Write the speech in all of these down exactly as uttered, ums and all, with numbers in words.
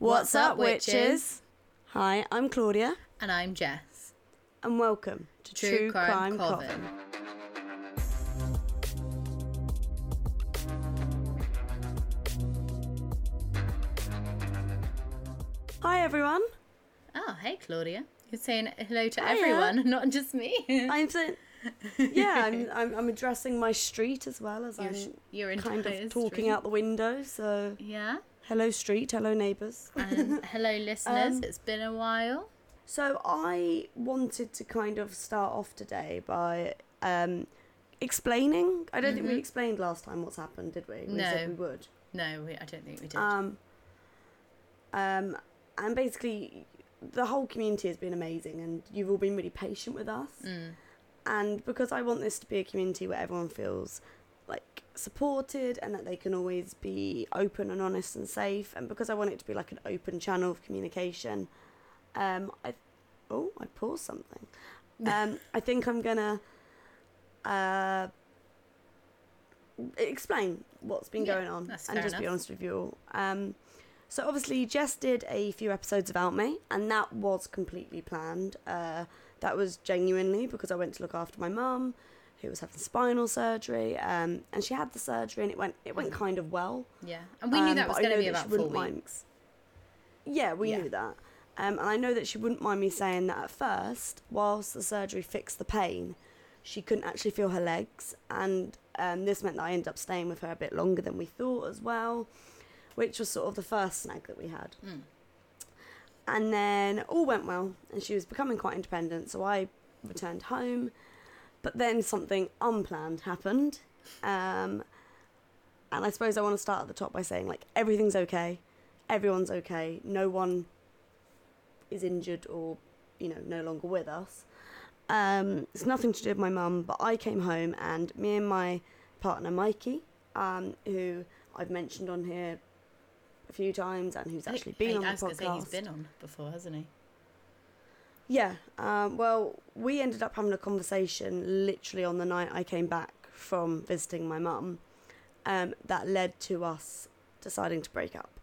What's up, witches? Hi, I'm Claudia. And I'm Jess. And welcome to True, True Crime, Crime Coven. Coven. Hi, everyone. Oh, hey, Claudia. You're saying hello to Hiya. everyone, not just me. I'm saying, yeah, I'm, I'm I'm addressing my street as well as Your I'm sh- your kind of entire talking street. out the window. So, Yeah. hello, street. Hello, neighbours. And hello, listeners. Um, It's been a while. So I wanted to kind of start off today by um, explaining. I don't think we Mhm. explained last time what's happened, did we? We No. said we would. No, we, I don't think we did. Um, um, and basically, the whole community has been amazing, and you've all been really patient with us. mm. And because I want this to be a community where everyone feels like supported and that they can always be open and honest and safe, and because I want it to be like an open channel of communication, um, I oh I paused something. Um, I think I'm gonna uh, explain what's been Yeah, going on that's and fair just be enough. honest with you all. Um, so obviously Jess did a few episodes about me, and that was completely planned. Uh, that was genuinely because I went to look after my mum, who was having spinal surgery, um, and she had the surgery, and it went it went kind of well. Yeah. And we knew Um, that was but I going to know be that she about four wouldn't mind- weeks. Yeah, we Yeah. knew that. Um, and I know that she wouldn't mind me saying that at first, whilst the surgery fixed the pain, she couldn't actually feel her legs. And um, this meant that I ended up staying with her a bit longer than we thought as well, which was sort of the first snag that we had. Mm. And then all went well, and she was becoming quite independent, so I returned home. But then something unplanned happened. Um, and I suppose I want to start at the top by saying, like, everything's okay. Everyone's okay. No one is injured or, you know, no longer with us. Um, it's nothing to do with my mum, but I came home and me and my partner Mikey, um, who I've mentioned on here a few times and who's I actually think- been I on the was gonna podcast. say he's been on before, hasn't he? Yeah, um, well, we ended up having a conversation literally on the night I came back from visiting my mum, um, that led to us deciding to break up.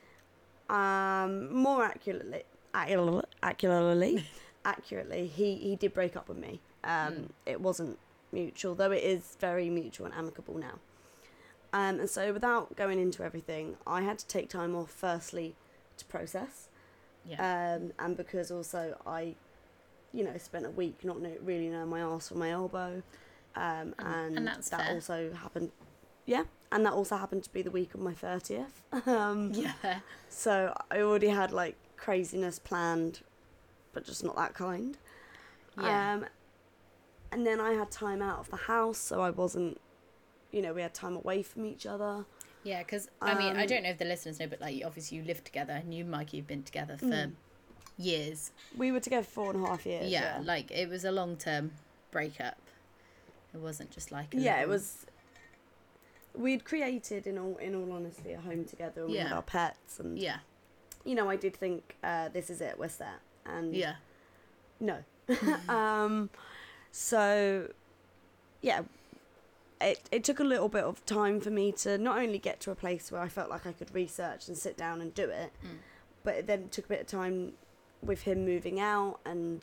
Um, more accurately, accu- accurately, accurately, he, he did break up with me. Um, Mm. It wasn't mutual, though it is very mutual and amicable now. Um, and so without going into everything, I had to take time off firstly to process. Yeah. Um, and because also I, you know, spent a week not know, really knowing my arse from my elbow. Um, And- and and that's that fair. also happened, yeah, and that also happened to be the week of my thirtieth. um, yeah. so I already had like craziness planned, but just not that kind. Yeah. Um, and then I had time out of the house, so I wasn't, you know, we had time away from each other. Yeah, because, I mean, I Um, don't know if the listeners know, but, like, obviously you lived together and you and Mikey have been together for Mm. years. We were together four and a half years. Yeah, Yeah, like, it was a long-term breakup. It wasn't just like a yeah, it little- was. We'd created, in all in all honesty, a home together, and we had Yeah. our pets, and Yeah, you know, I did think, uh, this is it, we're set, and yeah. no. um, so, yeah, it it took a little bit of time for me to not only get to a place where I felt like I could research and sit down and do it, Mm. but it then took a bit of time with him moving out and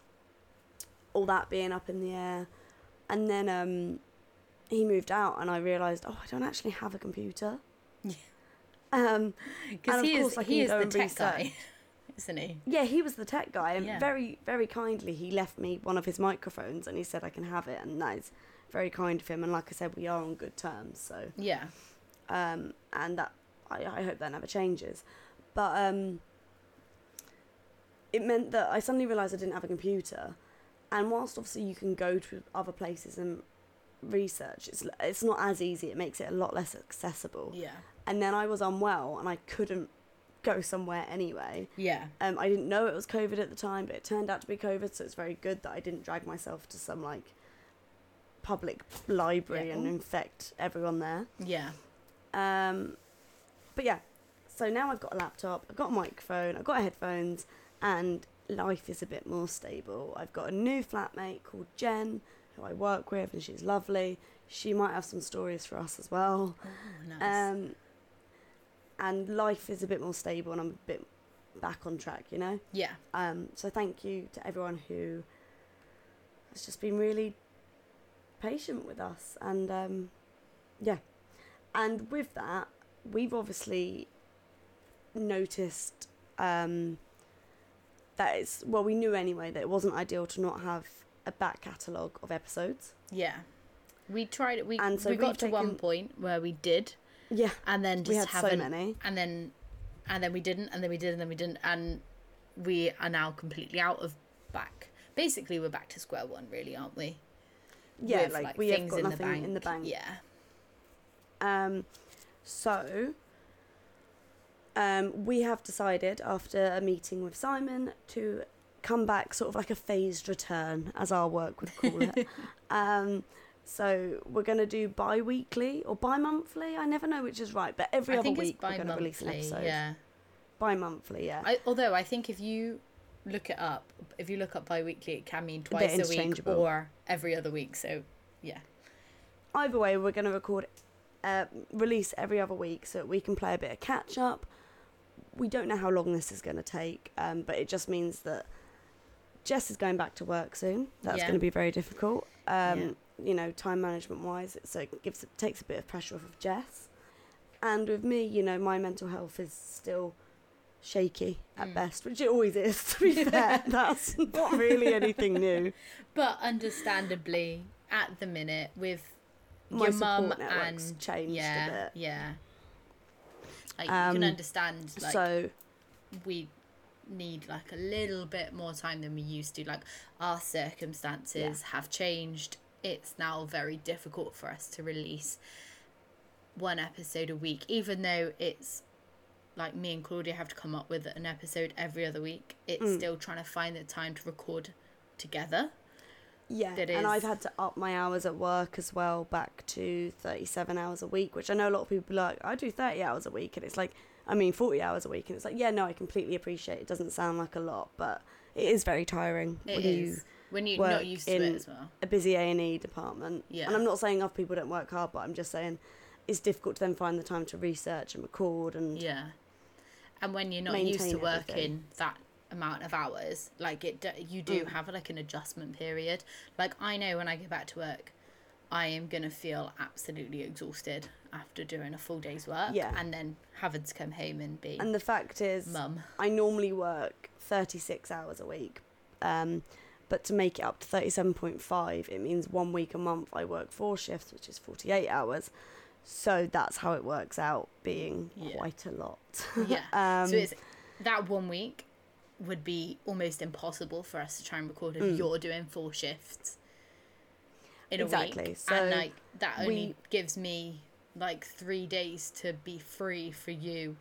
all that being up in the air. And then um, he moved out and I realised, oh, I don't actually have a computer. Yeah. Um, Because And of he is, course I he can is go the and tech research. guy, isn't he? yeah, he was the tech guy, and Yeah. very, very kindly he left me one of his microphones and he said I can have it, and that is very kind of him. And like I said, we are on good terms, so Yeah. um, and that I, I hope that never changes. But um, it meant that I suddenly realised I didn't have a computer, and whilst obviously you can go to other places and research, it's it's not as easy. It makes it a lot less accessible. Yeah. And then I was unwell and I couldn't go somewhere anyway. Yeah. Um, I didn't know it was COVID at the time, but it turned out to be COVID, so it's very good that I didn't drag myself to some like public library Yeah. and infect everyone there. Yeah. Um, but yeah, so now I've got a laptop, I've got a microphone, I've got headphones, and life is a bit more stable. I've got a new flatmate called Jen, who I work with, and she's lovely. She might have some stories for us as well. Oh, nice. Um, and life is a bit more stable and I'm a bit back on track, you know? Yeah. Um, so thank you to everyone who has just been really patient with us. And um, yeah. And with that, we've obviously noticed um, that it's, well, we knew anyway that it wasn't ideal to not have a back catalogue of episodes. Yeah. We tried it. We, And so we got we've to one taken- point where we did. Yeah. And then just We had haven't. so many. And then, and then we didn't, and then we did, and then we didn't, and we are now completely out of back. Basically, we're back to square one, really, aren't we? Yeah, With, like, we have got nothing in the bank. Yeah. Um, so, um, we have decided after a meeting with Simon to come back sort of like a phased return, as our work would call it. um, so we're going to do bi-weekly or bi-monthly. I never know which is right, but every I other think it's week we're going to release an bi-monthly, episode. Yeah. Bi-monthly, yeah. I, although I think if you look it up, if you look up bi-weekly, it can mean They're twice a week interchangeable. or every other week. So, yeah. Either way, we're going to record, uh, release every other week so that we can play a bit of catch up. We don't know how long this is going to take, um, but it just means that Jess is going back to work soon. That's Yeah. going to be very difficult. Um, Yeah. You know, time management wise, so it gives takes a bit of pressure off of Jess. And with me, you know, my mental health is still shaky at Mm. best, which it always is. To be fair, that's not really anything new. But understandably, at the minute, with My your mum support network's and changed yeah, a bit. yeah, like you Um, can understand. Like so we need like a little bit more time than we used to. Like our circumstances have changed. It's now very difficult for us to release one episode a week, even though it's like me and Claudia have to come up with an episode every other week. It's Mm. still trying to find the time to record together. yeah, that and is- I've had to up my hours at work as well, back to thirty-seven hours a week, which I know a lot of people are like, I do thirty hours a week, and it's like, I mean, forty hours a week, and it's like, yeah, no, I completely appreciate it. It doesn't sound like a lot, but it is very tiring It when is you when you're work not used to it in as well. a busy A and E department. Yeah. And I'm not saying other people don't work hard, but I'm just saying it's difficult to then find the time to research and record and Yeah, and when you're not used to maintain working everything. that amount of hours, like it, do- you do Mm. have like an adjustment period. Like I know when I go back to work, I am gonna feel absolutely exhausted after doing a full day's work. Yeah. and then having to come home and be And the fact is, mum. I normally work thirty-six hours a week. Um, but to make it up to thirty-seven point five, it means one week a month I work four shifts, which is forty-eight hours. So that's how it works out, being Yeah. quite a lot. Yeah, um, so it's that one week would be almost impossible for us to try and record if Mm. you're doing four shifts in a Exactly, week. so and like that only we- gives me like three days to be free for you,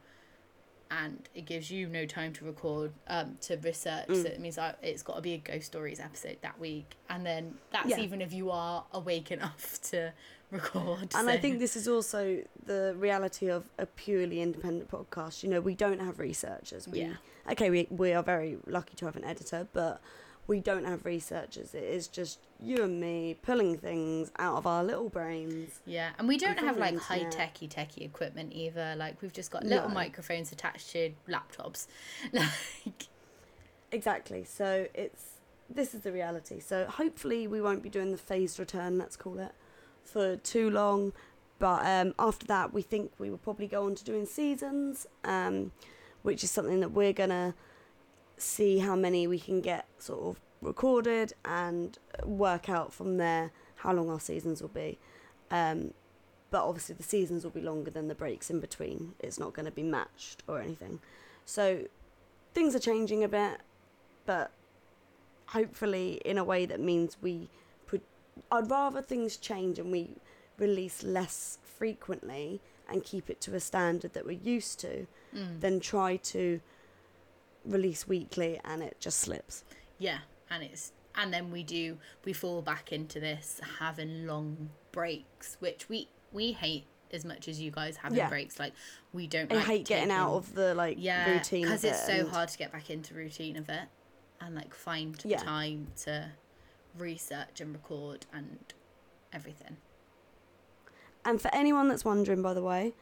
and it gives you no time to record, um, to research. Mm. So it means I, it's got to be a Ghost Stories episode that week, and then that's Yeah. even if you are awake enough to record. And I so- think this is also the reality of a purely independent podcast. You know, we don't have researchers. We, Yeah. Okay, we we are very lucky to have an editor, but we don't have researchers. It is just you and me pulling things out of our little brains. Yeah, and we don't from have the like high internet. techy techy equipment either. Like we've just got little No. microphones attached to laptops. Like Exactly. So it's this is the reality. So hopefully we won't be doing the phased return, let's call it, for too long. But um, after that, we think we will probably go on to doing seasons, um, which is something that we're gonna see how many we can get sort of recorded and work out from there how long our seasons will be. Um, but obviously the seasons will be longer than the breaks in between. It's not going to be matched or anything. So things are changing a bit, but hopefully in a way that means we put. I'd rather things change and we release less frequently and keep it to a standard that we're used to mm, than try to release weekly and it just slips. yeah, and it's and then we do we fall back into this having long breaks, which we we hate as much as you guys having Yeah. breaks. Like we don't. I like hate getting out taking- of the like yeah, routine because of it's it so and- hard to get back into routine of it and like find Yeah. time to research and record and everything. And for anyone that's wondering, by the way,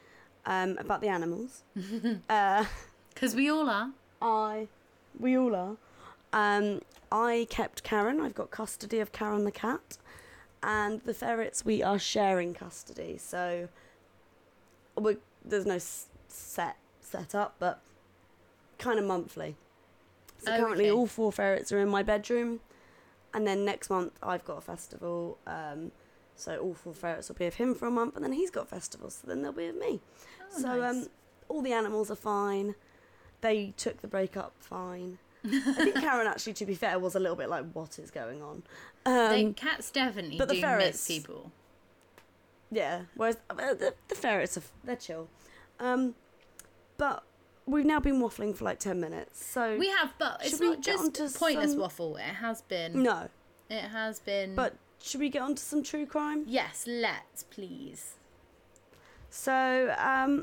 um, about the animals. uh, Because we all are. I, we all are. Um, I kept Karen. I've got custody of Karen the cat. And the ferrets, we are sharing custody. So we there's no s- set set up, but kind of monthly. So Okay. currently all four ferrets are in my bedroom. And then next month I've got a festival. Um, so all four ferrets will be with him for a month. And then he's got festivals. So then they'll be with me. Oh, so nice. um, all the animals are fine. They took the breakup fine. I think Karen, actually, to be fair, was a little bit like, what is going on? Um, the cats definitely but the do ferrets- miss people. yeah, whereas uh, the, the ferrets, are, they're chill. Um, but we've now been waffling for like ten minutes. So We have, but it's Should we not get onto just pointless some- waffle. It has been. No. It has been. But should we get on to some true crime? yes, let's please. So, um,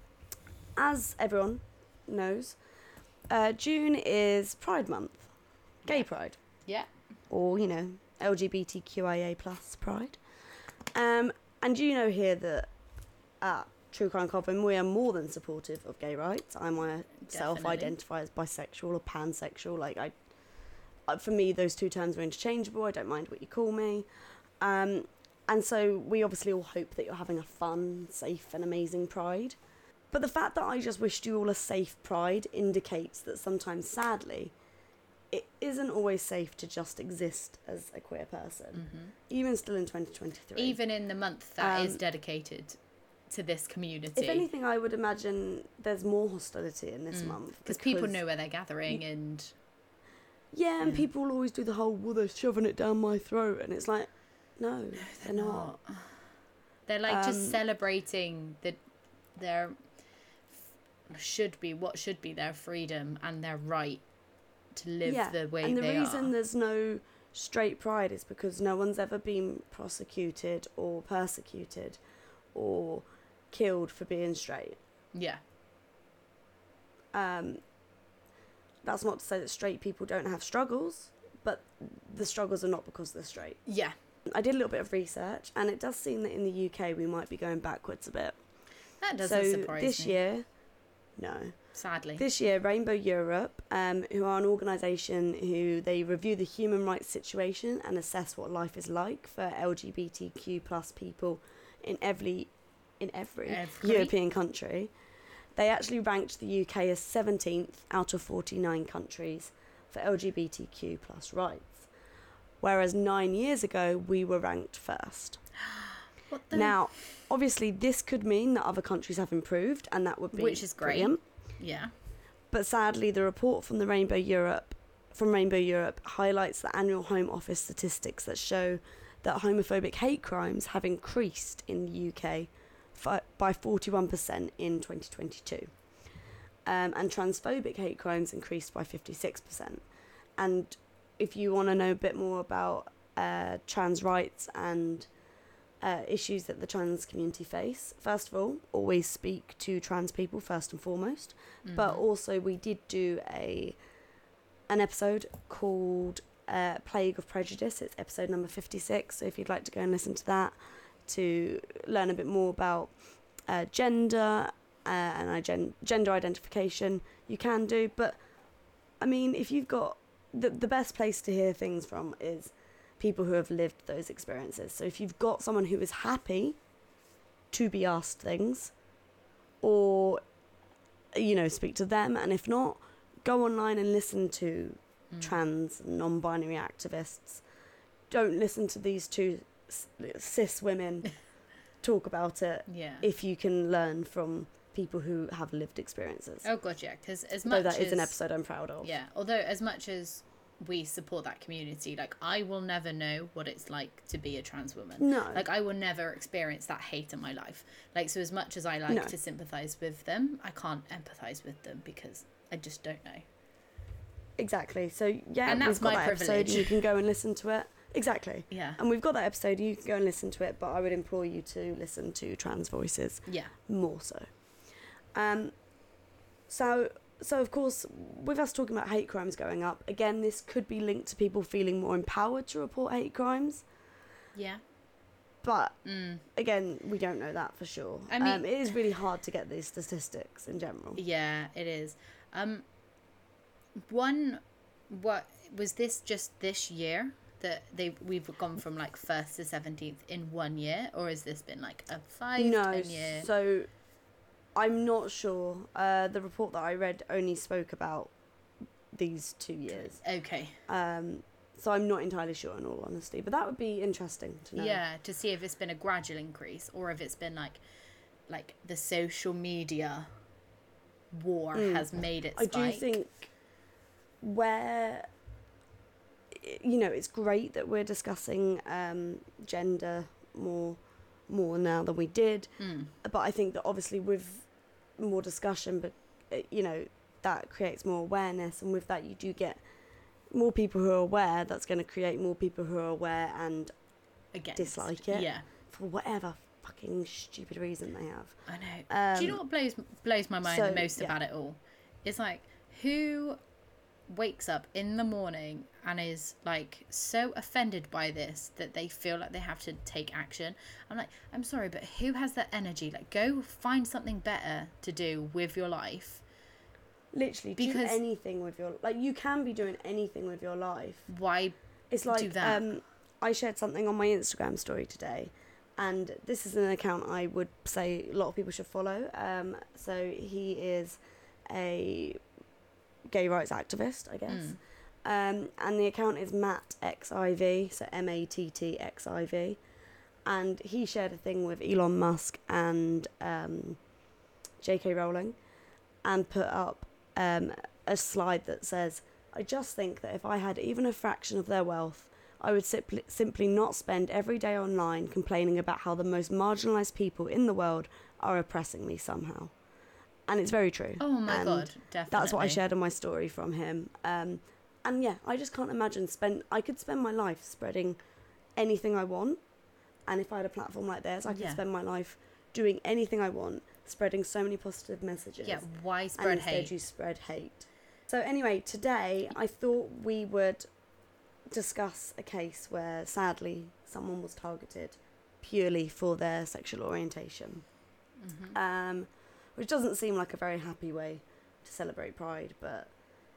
as everyone knows, uh, June is Pride Month. Gay Pride. Yeah. Or, you know, L G B T Q I A plus Pride. Um, and you know here that at True Crime Coven we are more than supportive of gay rights. I myself Definitely. identify as bisexual or pansexual. Like, I, uh, for me, those two terms are interchangeable. I don't mind what you call me. Um, and so we obviously all hope that you're having a fun, safe and amazing Pride. But the fact that I just wished you all a safe Pride indicates that sometimes, sadly, it isn't always safe to just exist as a queer person, Mm-hmm. even still in twenty twenty-three. Even in the month that is Um, dedicated to this community. If anything, I would imagine there's more hostility in this Mm. month. Because people know where they're gathering and Yeah, and Yeah. people will always do the whole, well, they're shoving it down my throat. And it's like, no, they're, not. They're like Um, just celebrating the their should be what should be their freedom and their right to live yeah. the way and the they reason are. there's no straight pride is because no one's ever been prosecuted or persecuted or killed for being straight. Yeah. Um, that's not to say that straight people don't have struggles, but the struggles are not because they're straight. Yeah. I did a little bit of research, and it does seem that in the U K we might be going backwards a bit. That doesn't so surprise this me. year, no. Sadly. This year, Rainbow Europe, um, who are an organisation who they review the human rights situation and assess what life is like for L G B T Q plus people in every in every, Every. European country. They actually ranked the U K as seventeenth out of forty-nine countries for L G B T Q plus rights, whereas nine years ago we were ranked first. What the Now, obviously, this could mean that other countries have improved, and that would be Which is great. brilliant. Yeah. But sadly, the report from the Rainbow Europe, from Rainbow Europe, highlights the annual Home Office statistics that show that homophobic hate crimes have increased in the U K fi- by forty-one percent in twenty twenty-two, um, and transphobic hate crimes increased by fifty-six percent. And if you want to know a bit more about uh, trans rights and Uh, issues that the trans community face. First of all, always speak to trans people first and foremost. But Mhm. also, we did do a an episode called uh, Plague of Prejudice. It's episode number fifty-six. So if you'd like to go and listen to that to learn a bit more about uh, gender uh, and igen- gender identification, you can do. But I mean, if you've got the the best place to hear things from is people who have lived those experiences. So if you've got someone who is happy to be asked things, or, you know, speak to them, and if not, go online and listen to Mm. trans, non-binary activists. Don't listen to these two s- cis women talk about it Yeah. if you can learn from people who have lived experiences. Oh god, yeah. Because as Though much that as is an episode I'm proud of. yeah, although as much as we support that community, like I will never know what it's like to be a trans woman. No. Like I will never experience that hate in my life. Like so as much as I like No. to sympathize with them, I can't empathize with them because I just don't know. Exactly. So yeah, And that's we've got my that episode privilege. and you can go and listen to it. Exactly. Yeah. And we've got that episode, you can go and listen to it, but I would implore you to listen to trans voices Yeah. more so. Um, so, so of course, with us talking about hate crimes going up, again, this could be linked to people feeling more empowered to report hate crimes. Yeah. But Mm. again, we don't know that for sure. I mean- um, it is really hard to get these statistics in general. Yeah, it is. Um, one, what was this just this year that they we've gone from like first to seventeenth in one year, or has this been like a five, No, ten year? so I'm not sure. Uh, the report that I read only spoke about these two years. Okay. Um, so I'm not entirely sure, in all honesty. But that would be interesting to know. Yeah, to see if it's been a gradual increase or if it's been like, like the social media war Mm. has made it I spike. do think where, you know, it's great that we're discussing um, gender more more now than we did. Mm. But I think that obviously with more discussion, but uh, you know, that creates more awareness, and with that you do get more people who are aware. That's going to create more people who are aware and Against. dislike it. Yeah, for whatever fucking stupid reason they have. I know. Um, Do you know what blows blows my mind so, the most yeah. about it all? It's like, who wakes up in the morning and is like so offended by this that they feel like they have to take action? I'm like, I'm sorry, but who has that energy? Like, go find something better to do with your life. Literally, Because- do anything with your like. You can be doing anything with your life. Why? It's like do that. um, I shared something on my Instagram story today, and this is an account I would say a lot of people should follow. Um, so he is a gay rights activist, I guess. Um, and the account is Matt X I V, so M A T T X I V, and he shared a thing with Elon Musk and um, J K Rowling, and put up um, a slide that says, "I just think that if I had even a fraction of their wealth, I would simply simply not spend every day online complaining about how the most marginalised people in the world are oppressing me somehow." And it's very true. Oh my And god, definitely. That's what I shared on my story from him. Um, and yeah, I just can't imagine spend. I could spend my life spreading anything I want, and if I had a platform like theirs, I could Yeah. spend my life doing anything I want, spreading so many positive messages. Yeah, why and spread instead hate? you spread hate. So anyway, today I thought we would discuss a case where sadly someone was targeted purely for their sexual orientation. Mhm. Um, which doesn't seem like a very happy way to celebrate Pride, but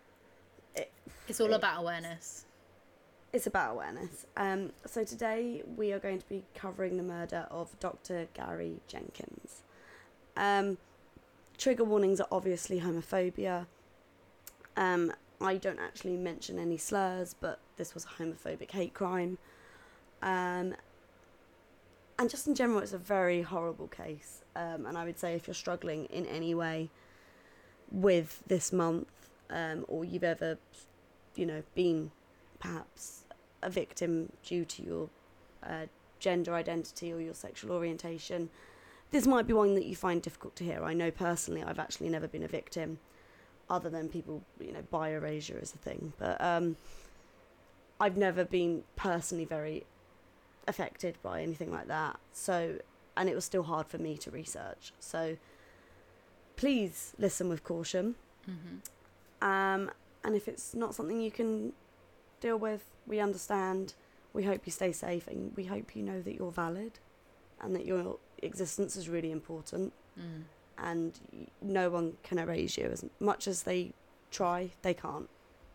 it, It's all it- about awareness. it's about awareness. Um, so today we are going to be covering the murder of Doctor Gary Jenkins. Um, trigger warnings are obviously homophobia. Um, I don't actually mention any slurs, but this was a homophobic hate crime. Um, and just in general, it's a very horrible case. Um, and I would say if you're struggling in any way with this month, um, or you've ever, you know, been perhaps a victim due to your uh, gender identity or your sexual orientation, this might be one that you find difficult to hear. I know personally I've actually never been a victim, other than people, you know, bi erasure is a thing. But um, I've never been personally very affected by anything like that. So, and it was still hard for me to research. So please listen with caution. Mm-hmm. Um, and if it's not something you can deal with, we understand. We hope you stay safe, and we hope you know that you're valid and that your existence is really important. Mm. And y- no one can erase you. As much as they try, they can't.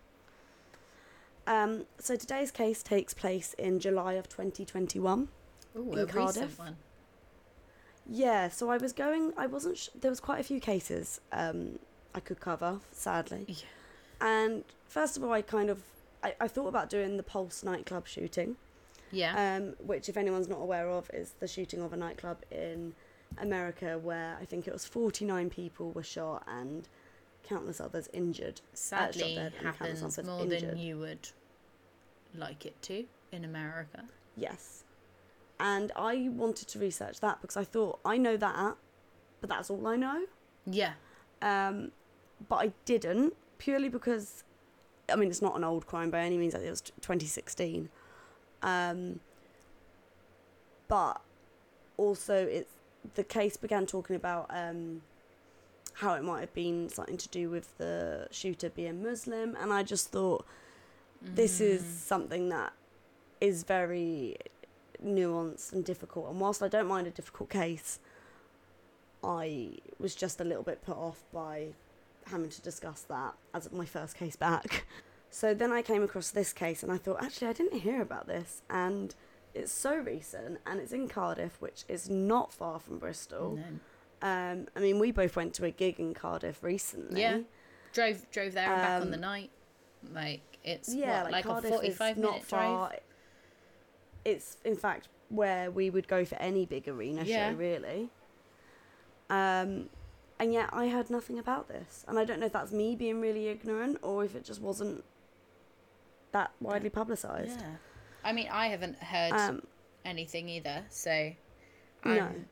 Um, so today's case takes place in July of twenty twenty-one. Ooh, In a Cardiff. recent one. Yeah, so I was going, I wasn't, sh- there was quite a few cases um, I could cover, sadly. Yeah. And first of all, I kind of, I, I thought about doing the Pulse nightclub shooting, Yeah. um, which, if anyone's not aware of, is the shooting of a nightclub in America where I think it was forty-nine people were shot and countless others injured. Sadly, dead and countless happens others more injured. than you would like it to in America. Yes. And I wanted to research that because I thought, I know that, but that's all I know. Yeah. Um, but I didn't, purely because, I mean, it's not an old crime by any means. I think it was t- twenty sixteen. Um, but also, it's the case began talking about um, how it might have been something to do with the shooter being Muslim, and I just thought this is Mm. something that is very nuanced and difficult. And whilst I don't mind a difficult case, I was just a little bit put off by having to discuss that as my first case back. So then I came across this case and I thought, actually, I didn't hear about this. And it's so recent and it's in Cardiff, which is not far from Bristol. No. Um, I mean, we both went to a gig in Cardiff recently. Yeah. Drove drove there and back on Um, the night. Like, it's Yeah, what, like, like Cardiff a forty-five is minute not far. drive? It's, in fact, where we would go for any big arena Yeah. show, really. Um, and yet I heard nothing about this. And I don't know if that's me being really ignorant or if it just wasn't that widely publicised. Yeah. I mean, I haven't heard Um, anything either, so... No. and-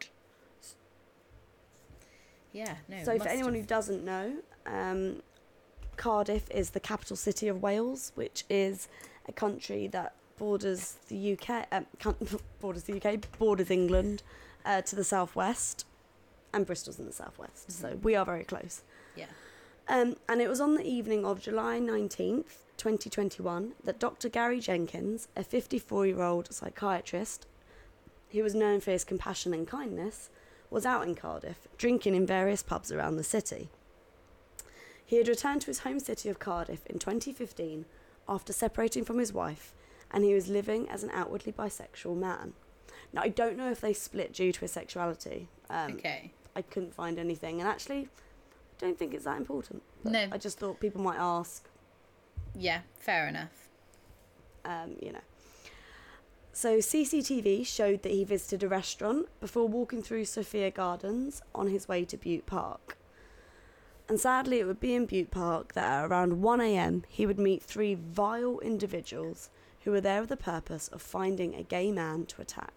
Yeah, no. so for must anyone have. who doesn't know, um, Cardiff is the capital city of Wales, which is a country that borders the U K, um, can't- borders the U K, borders England uh, to the southwest, and Bristol's in the southwest, so Mhm. we are very close. Yeah. Um, and it was on the evening of July nineteenth, twenty twenty-one, that Doctor Gary Jenkins, a fifty-four-year-old psychiatrist who was known for his compassion and kindness, was out in Cardiff, drinking in various pubs around the city. He had returned to his home city of Cardiff in twenty fifteen after separating from his wife, and he was living as an outwardly bisexual man. Now, I don't know if they split due to his sexuality. Um, Okay. I couldn't find anything, and actually, I don't think it's that important. But No. I just thought people might ask, Yeah, fair enough. um, you know. So C C T V showed that he visited a restaurant before walking through Sophia Gardens on his way to Butte Park. And sadly, it would be in Butte Park that at around one a.m. he would meet three vile individuals who were there with the purpose of finding a gay man to attack.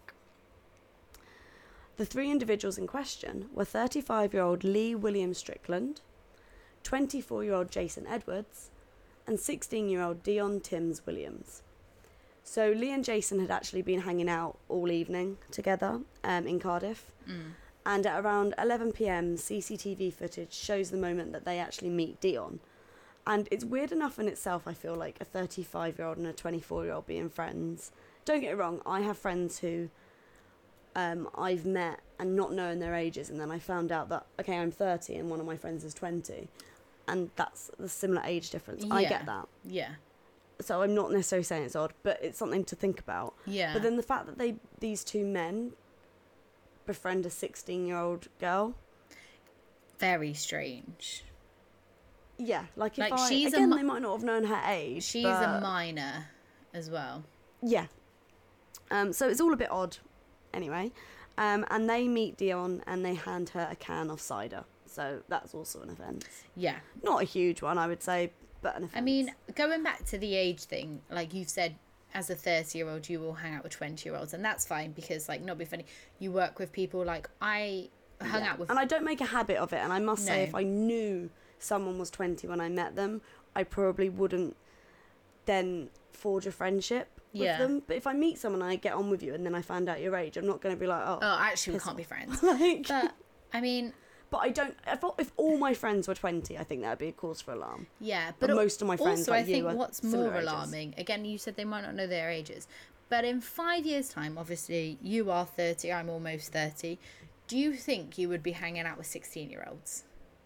The three individuals in question were thirty-five-year-old Lee William Strickland, twenty-four-year-old Jason Edwards, and sixteen-year-old Dion Timms Williams. So Lee and Jason had actually been hanging out all evening together um, in Cardiff. Mm. And at around eleven p.m, C C T V footage shows the moment that they actually meet Dion. And it's weird enough in itself, I feel like, a thirty-five-year-old and a twenty-four-year-old being friends. Don't get me wrong, I have friends who um, I've met and not knowing their ages, and then I found out that, okay, I'm thirty and one of my friends is twenty. And that's the similar age difference. I Yeah. get that. Yeah. So I'm not necessarily saying it's odd, but it's something to think about. Yeah. But then the fact that they these two men befriend a sixteen-year-old girl. Very strange. Yeah, like if Like, I she's a again, mi- they might not have known her age. She's but, a minor as well. Yeah. Um. So it's all a bit odd, anyway. Um. And they meet Dion and they hand her a can of cider. So that's also an offence. Yeah. Not a huge one, I would say, but an offence. I mean, going back to the age thing, like you've said, as a thirty-year-old, you will hang out with twenty-year-olds, and that's fine because, like, not be funny, you work with people, like, I hung Yeah. out with... And I don't make a habit of it. And I must say, No. if I knew someone was twenty when I met them, I probably wouldn't then forge a friendship with Yeah. them. But if I meet someone and I get on with you and then I find out your age, I'm not going to be like, oh, Oh, actually, we piss can't off. be friends. like, But, I mean, but I don't. If, if all my friends were twenty, I think that would be a cause for alarm. yeah. But But most of my friends, also, like I think you, are what's similar more ages. alarming, again, you said they might not know their ages, but in five years' time, obviously, you are thirty, I'm almost thirty. Do you think you would be hanging out with sixteen-year-olds?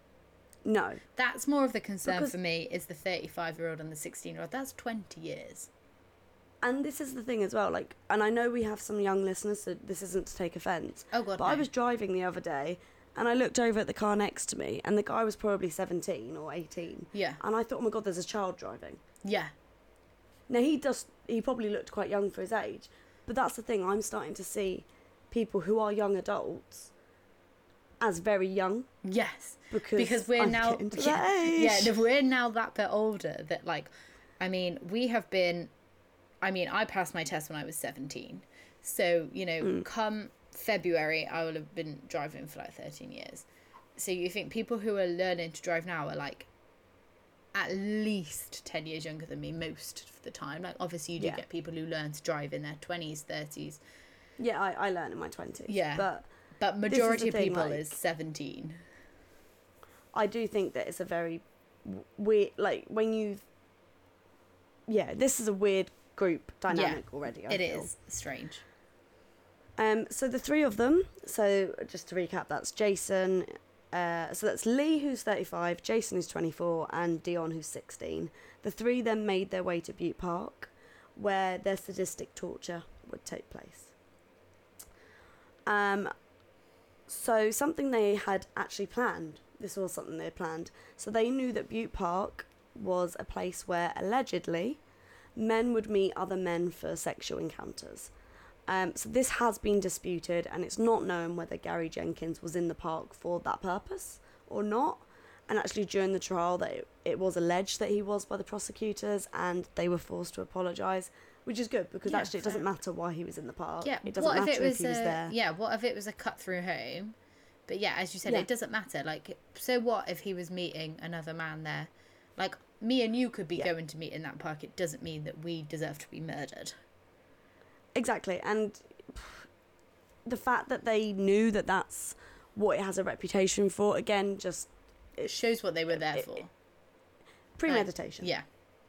No, That's more of the concern Because- for me, is the thirty-five-year-old and the sixteen-year-old. That's twenty years. and this is the thing as well. Like, and I know we have some young listeners, so this isn't to take offence. Oh, God, But no. I was driving the other day, and I looked over at the car next to me, and the guy was probably seventeen or eighteen. Yeah. And I thought, oh my god, there's a child driving. Yeah. Now he does. He probably looked quite young for his age, but that's the thing. I'm starting to see people who are young adults as very young Yes. because Because we're I'm now... getting to yeah, that age. yeah, no, we're now that bit older that, like, I mean, we have been... I mean, I passed my test when I was seventeen. So, you know, Mm. come February, I will have been driving for, like, thirteen years. So you think people who are learning to drive now are, like, at least ten years younger than me most of the time. Like, obviously, you do Yeah. get people who learn to drive in their twenties, thirties. Yeah, I, I learned in my twenties. Yeah. But But is majority the of thing, people like- is seventeen. I do think that it's a very weird, like, when you... Yeah, this is a weird group dynamic already, I It feel. is strange. Um, so the three of them, so just to recap, that's Jason, uh, so that's Lee, who's thirty-five, Jason, who's twenty-four, and Dion, who's sixteen. The three then made their way to Butte Park, where their sadistic torture would take place. Um, so something they had actually planned, this was something they had planned, so they knew that Butte Park was a place where, allegedly, men would meet other men for sexual encounters. Um, so this has been disputed, and it's not known whether Gary Jenkins was in the park for that purpose or not. And actually, during the trial, that it, it was alleged that he was by the prosecutors, and they were forced to apologise, which is good, because Yeah, actually it doesn't matter why he was in the park. Yeah, It doesn't what matter if, if, it was he was a, there. Yeah, what if it was a cut through home? But yeah, as you said, Yeah. it doesn't matter. Like, so what if he was meeting another man there? Like, me and you could be Yeah. going to meet in that park. It doesn't mean that we deserve to be murdered. Exactly, and the fact that they knew that that's what it has a reputation for, again, just It shows what they were there it- for. premeditation. Yeah.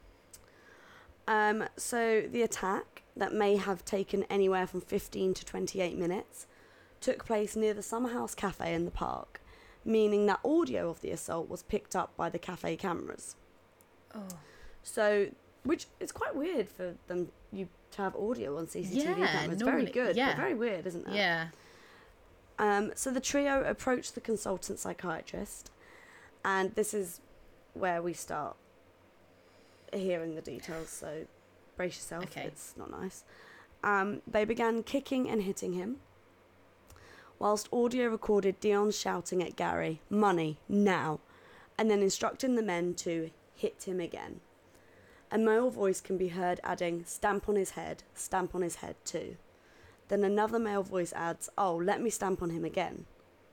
Um, so the attack, that may have taken anywhere from fifteen to twenty-eight minutes, took place near the Summer House Cafe in the park, meaning that audio of the assault was picked up by the cafe cameras. Oh. So, which is quite weird for them you to have audio on C C T V Yeah, cameras. normally- Very good, yeah. but very weird, isn't it? Yeah. Um, so the trio approached the consultant psychiatrist, and this is where we start hearing the details, so brace yourself, Okay. it's not nice. Um, they began kicking and hitting him, whilst audio recorded Dion shouting at Gary, "Money, now," and then instructing the men to hit him again. A male voice can be heard adding, "Stamp on his head, stamp on his head too." Then another male voice adds, "Oh, let me stamp on him again."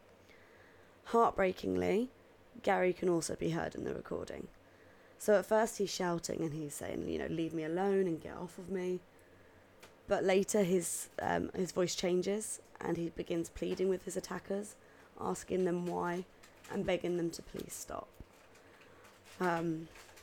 Heartbreakingly, Gary can also be heard in the recording. So at first he's shouting and he's saying, you know, "Leave me alone and get off of me." But later his um, his voice changes and he begins pleading with his attackers, asking them why and begging them to please stop. Um,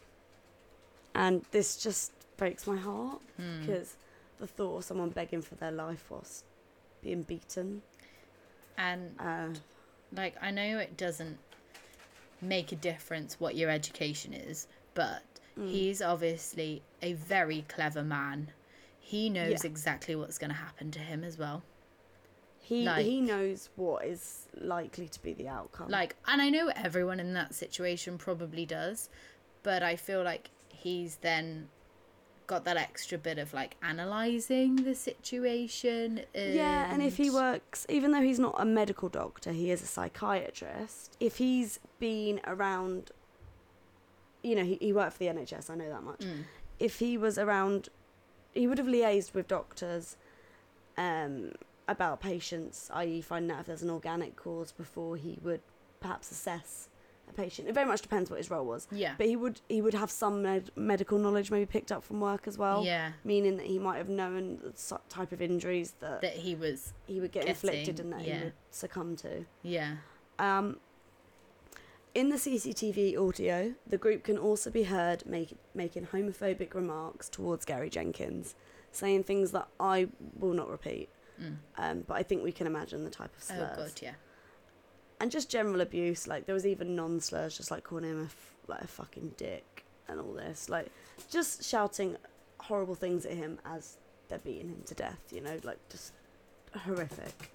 and this just breaks my heart, Hmm. because the thought of someone begging for their life whilst being beaten. And Uh, like, I know it doesn't make a difference what your education is, but Mm. he's obviously a very clever man. He knows Yeah. exactly what's going to happen to him as well. he like- he knows what is likely to be the outcome. Like, and I know everyone in that situation probably does, but I feel like he's then got that extra bit of like analysing the situation. And... Yeah, and if he works, even though he's not a medical doctor, he is a psychiatrist. If he's been around, you know, he, he worked for the N H S, I know that much. Mm. If he was around, he would have liaised with doctors um, about patients, that is finding out if there's an organic cause before he would perhaps assess a patient. It very much depends what his role was. Yeah. But he would he would have some med- medical knowledge maybe picked up from work as well. Yeah. Meaning that he might have known the so- type of injuries that, That he was. he would get getting, inflicted and that yeah. he would succumb to. Yeah. Um, in the C C T V audio, the group can also be heard make, making homophobic remarks towards Gary Jenkins, saying things that I will not repeat, Mm. um, but I think we can imagine the type of Oh slurs. god, yeah. And just general abuse, like there was even non-slurs, just like calling him a, f- like a fucking dick and all this, like just shouting horrible things at him as they're beating him to death, you know, like just horrific.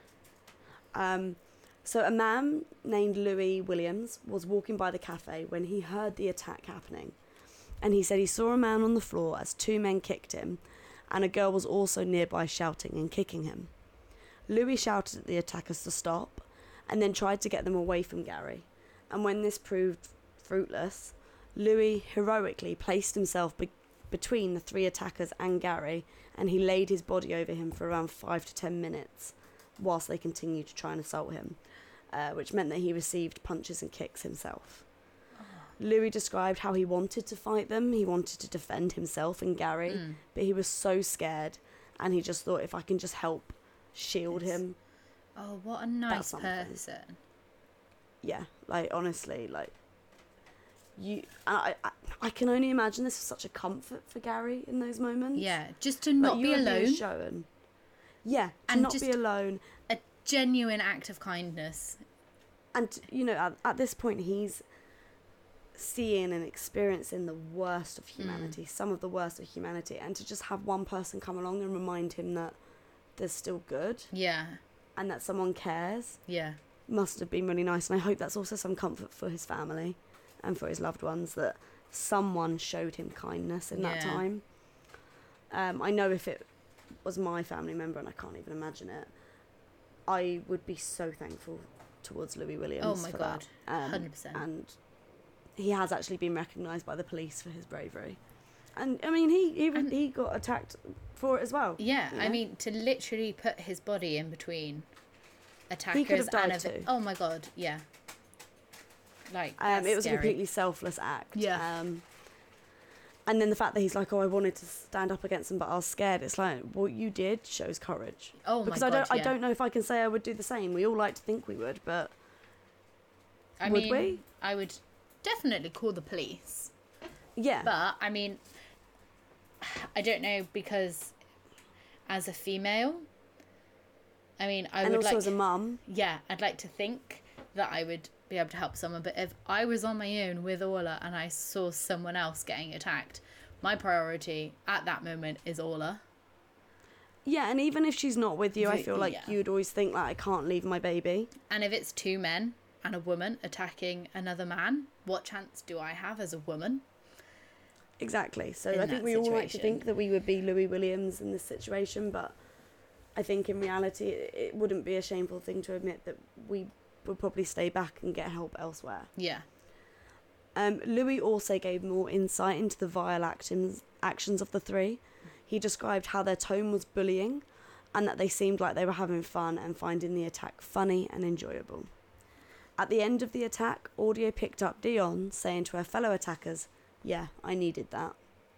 Um, so a man named Louis Williams was walking by the cafe when he heard the attack happening, and he said he saw a man on the floor as two men kicked him, and a girl was also nearby shouting and kicking him. Louis shouted at the attackers to stop, and then tried to get them away from Gary. And when this proved fruitless, Louis heroically placed himself be- between the three attackers and Gary, and he laid his body over him for around five to ten minutes, whilst they continued to try and assault him, uh, which meant that he received punches and kicks himself. Louis described how he wanted to fight them, he wanted to defend himself and Gary, Mm. but he was so scared, and he just thought, if I can just help shield Yes. him. Oh, what a nice something. person. Yeah, like honestly, like you, and I, I, I can only imagine this was such a comfort for Gary in those moments. Yeah, just to Like, not you be were being alone. shown. Yeah, to And not just- be alone. A genuine act of kindness. And, you know, at, at this point, he's seeing and experiencing the worst of humanity, mm. some of the worst of humanity. And to just have one person come along and remind him that there's still good. Yeah. And that someone cares. Yeah. Must have been really nice. And I hope that's also some comfort for his family and for his loved ones, that someone showed him kindness in that Yeah. time. Um, I know if it was my family member, and I can't even imagine it, I would be so thankful towards Louis Williams. Oh my for God, that. Um, one hundred percent. And he has actually been recognised by the police for his bravery. And, I mean, he he, And- he got attacked for it as well. Yeah, you I know? mean, to literally put his body in between attackers have died and a vi- too. oh my God, yeah. Like, Um, that's it was scary. a completely selfless act. Yeah. Um, and then the fact that he's like, oh, I wanted to stand up against them, but I was scared. It's like, what you did shows courage. Oh my because God, I don't, yeah. I don't know if I can say I would do the same. We all like to think we would, but I would mean, we? I would definitely call the police. yeah, But, I mean, I don't know, because as a female, I mean, I and would also like... as a mum, yeah, I'd like to think that I would be able to help someone, but if I was on my own with Orla and I saw someone else getting attacked, my priority at that moment is Orla. yeah, and even if she's not with you, I The- feel like yeah. you'd always think like, I can't leave my baby. And if it's two men and a woman attacking another man, what chance do I have as a woman? Exactly. So In I think that we all like to situation. think that we would be Louis Williams in this situation, but I think in reality it, it wouldn't be a shameful thing to admit that we would probably stay back and get help elsewhere. Yeah. Um, Louis also gave more insight into the vile actions actions of the three. He described how their tone was bullying and that they seemed like they were having fun and finding the attack funny and enjoyable. At the end of the attack, audio picked up Dion saying to her fellow attackers, "Yeah, I needed that."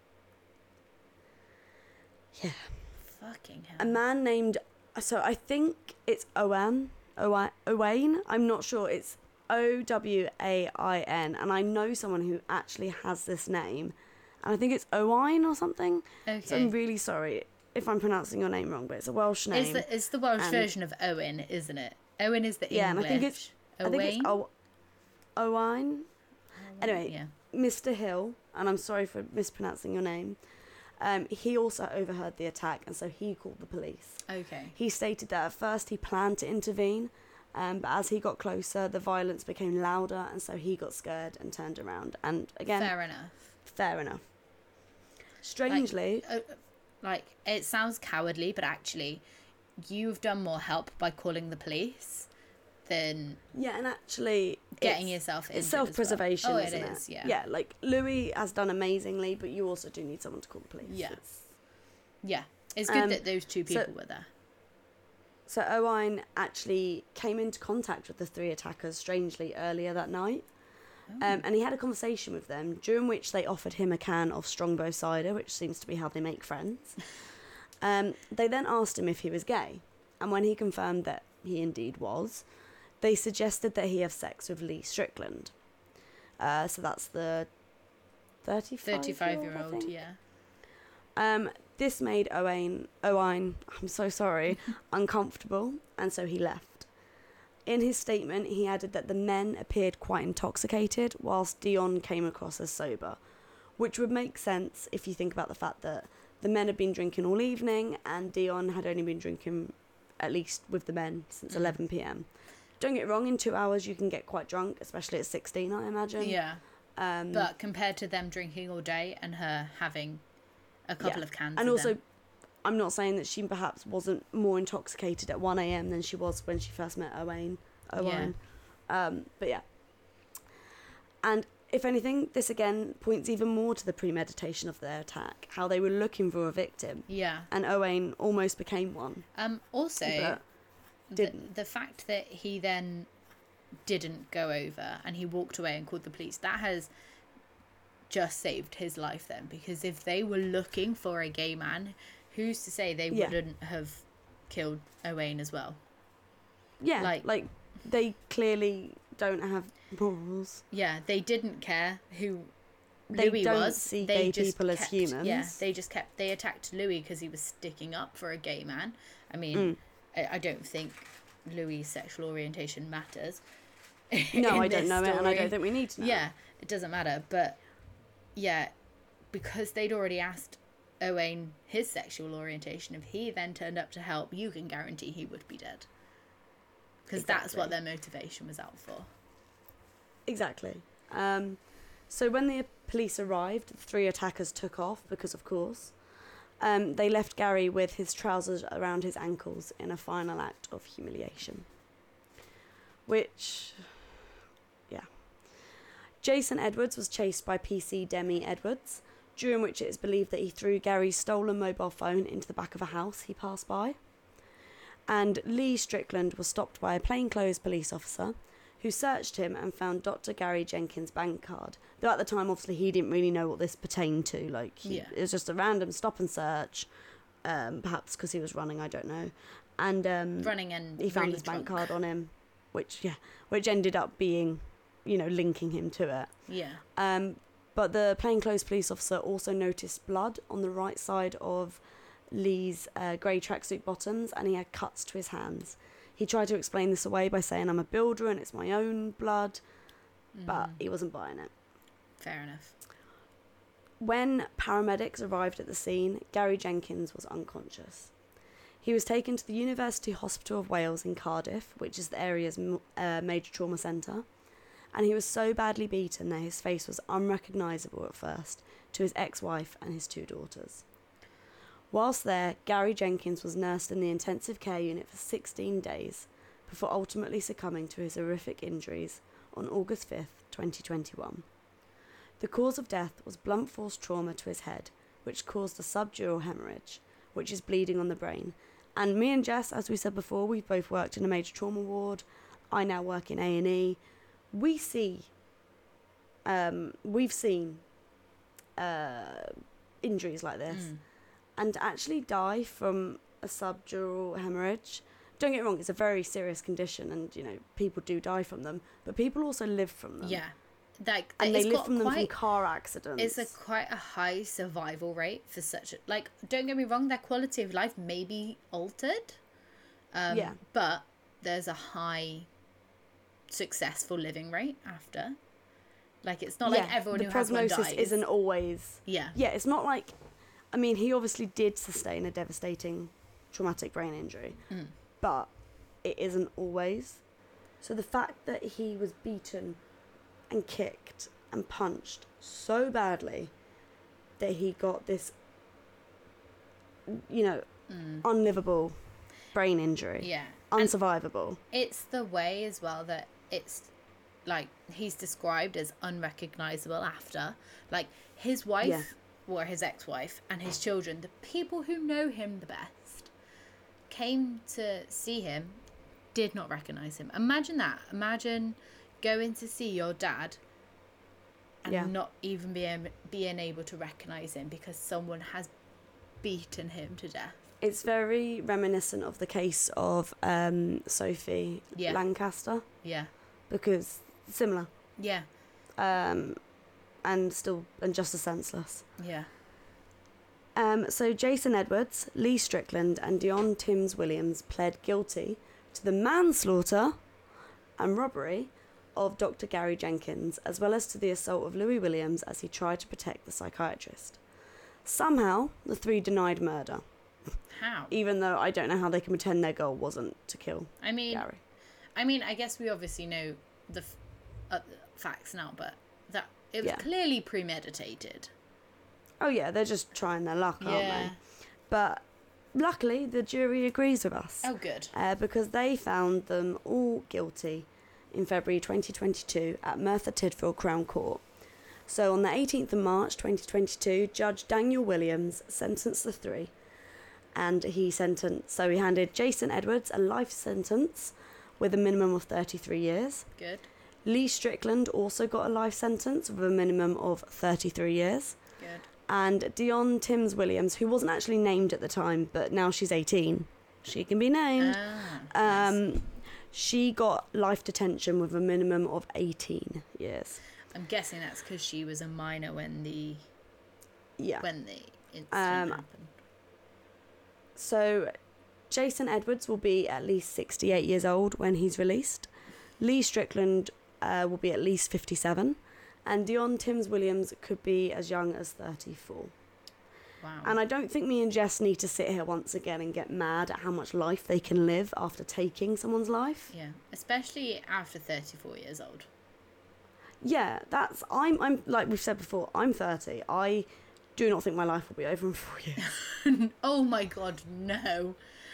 Yeah. Fucking hell. A man named, so I think it's Owen, Owain, Owain, I'm not sure, it's O W A I N, and I know someone who actually has this name, and I think it's Owain or something, Okay. so I'm really sorry if I'm pronouncing your name wrong, but it's a Welsh name. It's the, it's the Welsh and- version of Owen, isn't it? Owen is the Yeah, and I English. think it's- I think it's Owain? o- Owain. Anyway, Yeah. Mister Hill, and I'm sorry for mispronouncing your name, um, he also overheard the attack, and so he called the police. Okay. He stated that at first he planned to intervene, um, but as he got closer, the violence became louder, and so he got scared and turned around. And again, Fair enough. fair enough. Strangely, Uh, like, it sounds cowardly, but actually, you've done more help by calling the police than yeah, and actually, getting it's, yourself injured it's as well. self-preservation, Oh, it isn't it? is, yeah. Yeah, like Louis has done amazingly, but you also do need someone to call the police. Yeah. It's- Yeah. It's good Um, that those two so- people were there. So Owain actually came into contact with the three attackers strangely earlier that night. Oh. Um, and he had a conversation with them, during which they offered him a can of Strongbow cider, which seems to be how they make friends. Um, they then asked him if he was gay, and when he confirmed that he indeed was, they suggested that he have sex with Lee Strickland. Uh, so that's the thirty-five-year-old, thirty-five-year-old, I think. yeah. Um, this made Owain, Owain, I'm so sorry, uncomfortable, and so he left. In his statement, he added that the men appeared quite intoxicated, whilst Dion came across as sober, which would make sense if you think about the fact that the men had been drinking all evening, and Dion had only been drinking, at least with the men, since Mm. eleven p.m. Don't get me wrong, in two hours you can get quite drunk, especially at sixteen, I imagine. Yeah. Um, But compared to them drinking all day and her having a couple Yeah. of cans and of also, them. I'm not saying that she perhaps wasn't more intoxicated at one a.m. than she was when she first met Owain. Owain. Um, but yeah. And if anything, this again points even more to the premeditation of their attack, how they were looking for a victim, Yeah. and Owain almost became one. Um. Also, But the, didn't. the fact that he then didn't go over and he walked away and called the police, that has just saved his life then, because if they were looking for a gay man, who's to say they Yeah. wouldn't have killed Owain as well? Yeah, Like- like, they clearly don't have morals. Yeah, they didn't care who they Louis don't was. see They gay just people as kept- humans. Yeah, they just kept. They attacked Louis because he was sticking up for a gay man. I mean, Mm. I, I don't think Louis' sexual orientation matters. No, in I don't this know it, and I story. don't think we need to know. Yeah, it doesn't matter. But yeah, because they'd already asked Owain his sexual orientation, if he then turned up to help, you can guarantee he would be dead. Because that's what Exactly. their motivation was out for. Exactly. Um, so when the police arrived, the three attackers took off because, of course, um, they left Gary with his trousers around his ankles in a final act of humiliation. Which, yeah. Jason Edwards was chased by P C Demi Edwards, during which it is believed that he threw Gary's stolen mobile phone into the back of a house he passed by. And Lee Strickland was stopped by a plainclothes police officer who searched him and found Doctor Gary Jenkins' bank card. Though at the time, obviously, he didn't really know what this pertained to. Like, he, Yeah. it was just a random stop and search, um, perhaps because he was running, I don't know. And um, Running and he found really his bank drunk. card on him, which, yeah, which ended up being, you know, linking him to it. Yeah. Um, but the plainclothes police officer also noticed blood on the right side of Lee's uh, grey tracksuit bottoms, and he had cuts to his hands. He tried to explain this away by saying, I'm a builder and it's my own blood, but Mm, he wasn't buying it. fair enough. When paramedics arrived at the scene, Gary Jenkins was unconscious. He was taken to the University Hospital of Wales in Cardiff, which is the area's uh, major trauma centre, and he was so badly beaten that his face was unrecognisable at first to his ex-wife and his two daughters. Whilst there, Gary Jenkins was nursed in the intensive care unit for sixteen days before ultimately succumbing to his horrific injuries on August fifth, twenty twenty-one. The cause of death was blunt force trauma to his head, which caused a subdural hemorrhage, which is bleeding on the brain. And me and Jess, as we said before, we've both worked in a major trauma ward. I now work in A and E. We see, um, we've seen uh, injuries like this. Mm. And to actually die from a subdural hemorrhage, don't get me wrong, it's a very serious condition, and you know people do die from them, but people also live from them. Yeah. Like, and they it's live got from them quite, from car accidents. It's a quite a high survival rate for such a, like, don't get me wrong, their quality of life may be altered. Um, Yeah. But there's a high successful living rate after. Like, it's not like everyone the who has one prognosis dies. isn't always. Yeah. Yeah, it's not like. I mean, he obviously did sustain a devastating traumatic brain injury, Mm. but it isn't always. So the fact that he was beaten and kicked and punched so badly that he got this, you know, Mm. unlivable brain injury, Yeah. And unsurvivable. it's the way as well that it's like he's described as unrecognizable after. Like, his wife, Yeah. or his ex-wife, and his children, the people who know him the best, came to see him, did not recognize him. Imagine that. Imagine going to see your dad and Yeah. not even being being able to recognize him because someone has beaten him to death. It's very reminiscent of the case of um, Sophie Yeah. Lancaster, Yeah. because similar, Yeah. um, and still and just as senseless. Yeah. Um, so Jason Edwards, Lee Strickland, and Dion Timms Williams pled guilty to the manslaughter and robbery of Doctor Gary Jenkins, as well as to the assault of Louis Williams as he tried to protect the psychiatrist. Somehow, the three denied murder, How? even though I don't know how they can pretend their goal wasn't to kill I mean, Gary. I mean, I guess we obviously know the f- uh, facts now, but that it was Yeah. clearly premeditated. Oh yeah, they're just trying their luck, aren't Yeah. they? But luckily, the jury agrees with us. Oh, good. Uh, because they found them all guilty in February twenty twenty-two at Merthyr Tydfil Crown Court. So on the eighteenth of March twenty twenty-two, Judge Daniel Williams sentenced the three, and he sentenced, so he handed Jason Edwards a life sentence with a minimum of thirty-three years. Good. Lee Strickland also got a life sentence with a minimum of thirty-three years. Good. And Dion Timms Williams, who wasn't actually named at the time, but now she's eighteen, she can be named. Ah, Um, nice. She got life detention with a minimum of eighteen years. I'm guessing that's because she was a minor when the Yeah. when the incident Um, happened. So, Jason Edwards will be at least sixty-eight years old when he's released. Lee Strickland uh, will be at least fifty-seven. And Dion Timms Williams could be as young as thirty-four. Wow. And I don't think me and Jess need to sit here once again and get mad at how much life they can live after taking someone's life. Yeah, especially after thirty-four years old. Yeah, that's... I'm, I'm like we've said before, I'm thirty. I do not think my life will be over in four years. Oh my god, no.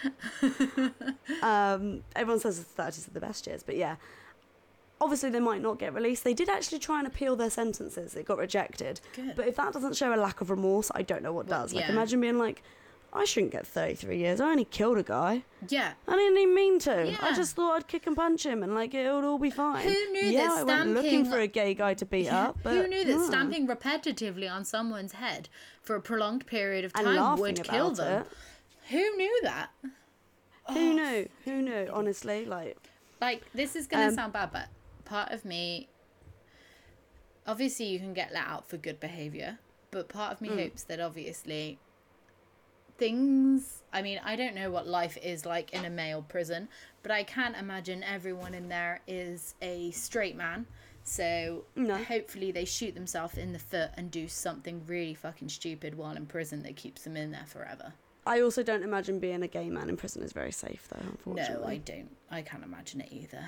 um, everyone says the thirties are the best years, but yeah. Obviously, they might not get released. They did actually try and appeal their sentences. It got rejected. Good. But if that doesn't show a lack of remorse, I don't know what Well, does. Like, yeah. imagine being like, I shouldn't get thirty-three years. I only killed a guy. Yeah. I didn't even mean to. I Yeah. just thought I'd kick and punch him and, like, it would all be fine. Who knew yeah, that I went looking stamping- for a gay guy to beat up. But, Who knew that no. stamping repetitively on someone's head for a prolonged period of and time laughing would kill about them? it. Who knew that? Who knew? Who knew? Honestly, like, Like, this is going to Um, sound bad, but part of me... Obviously, you can get let out for good behaviour, but part of me Mm. hopes that obviously things... I mean, I don't know what life is like in a male prison, but I can't imagine everyone in there is a straight man. So No. hopefully they shoot themselves in the foot and do something really fucking stupid while in prison that keeps them in there forever. I also don't imagine being a gay man in prison is very safe, though. Unfortunately, No, I don't. I can't imagine it either.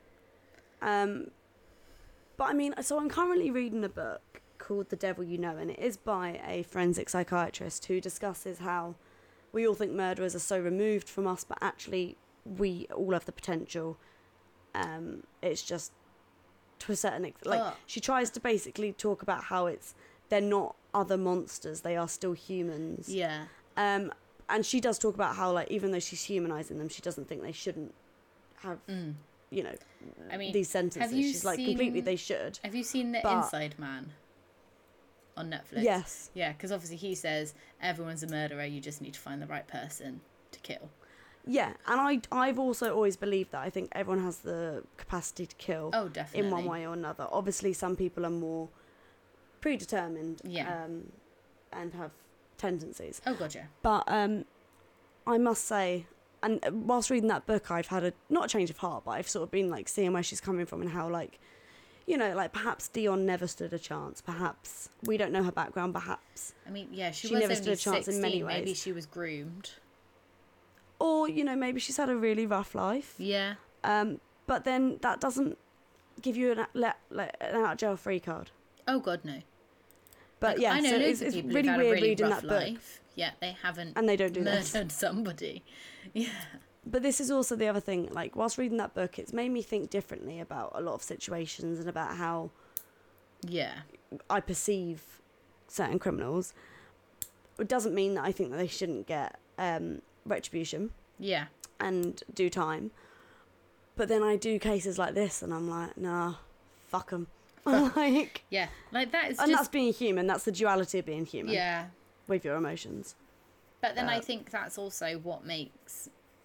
Um, but I mean, so I'm currently reading a book called The Devil You Know, and it is by a forensic psychiatrist who discusses how we all think murderers are so removed from us, but actually we all have the potential. Um, it's just to a certain extent. Like, Oh. she tries to basically talk about how it's they're not other monsters; they are still humans. Yeah. Um, and she does talk about how, like, even though she's humanizing them, she doesn't think they shouldn't have, Mm. you know, I mean, these sentences. have you She's like, completely, seen- they should. Have you seen The But- Inside Man on Netflix? Yes. Yeah, because obviously he says everyone's a murderer. You just need to find the right person to kill. Yeah, and I, I've also always believed that. I think everyone has the capacity to kill Oh, definitely. in one way or another. Obviously, some people are more predetermined Yeah. um, and have tendencies. Oh, God, yeah. But um, I must say, and whilst reading that book, I've had a, not a change of heart, but I've sort of been, like, seeing where she's coming from and how, like, you know, like, perhaps Dion never stood a chance. Perhaps, we don't know her background, perhaps. I mean, yeah, she, She was never only stood a chance in sixteen. many Maybe ways. she was groomed. Or, you know, maybe she's had a really rough life. Yeah. Um, but then that doesn't give you an, let, let, an out of jail free card. Oh, God, no. But Like, yeah, I know so loads it's, of it's people really who've had weird a really reading rough that book. life. Yeah, they haven't And they don't do murdered this. somebody. Yeah. But this is also the other thing, like, whilst reading that book, it's made me think differently about a lot of situations and about how Yeah. I perceive certain criminals. It doesn't mean that I think that they shouldn't get um, retribution Yeah. and do time. But then I do cases like this and I'm like, nah, fuck them. like, Yeah. Like, that is and that's just... being human. That's the duality of being human Yeah. with your emotions. But then I Uh, think that's also what makes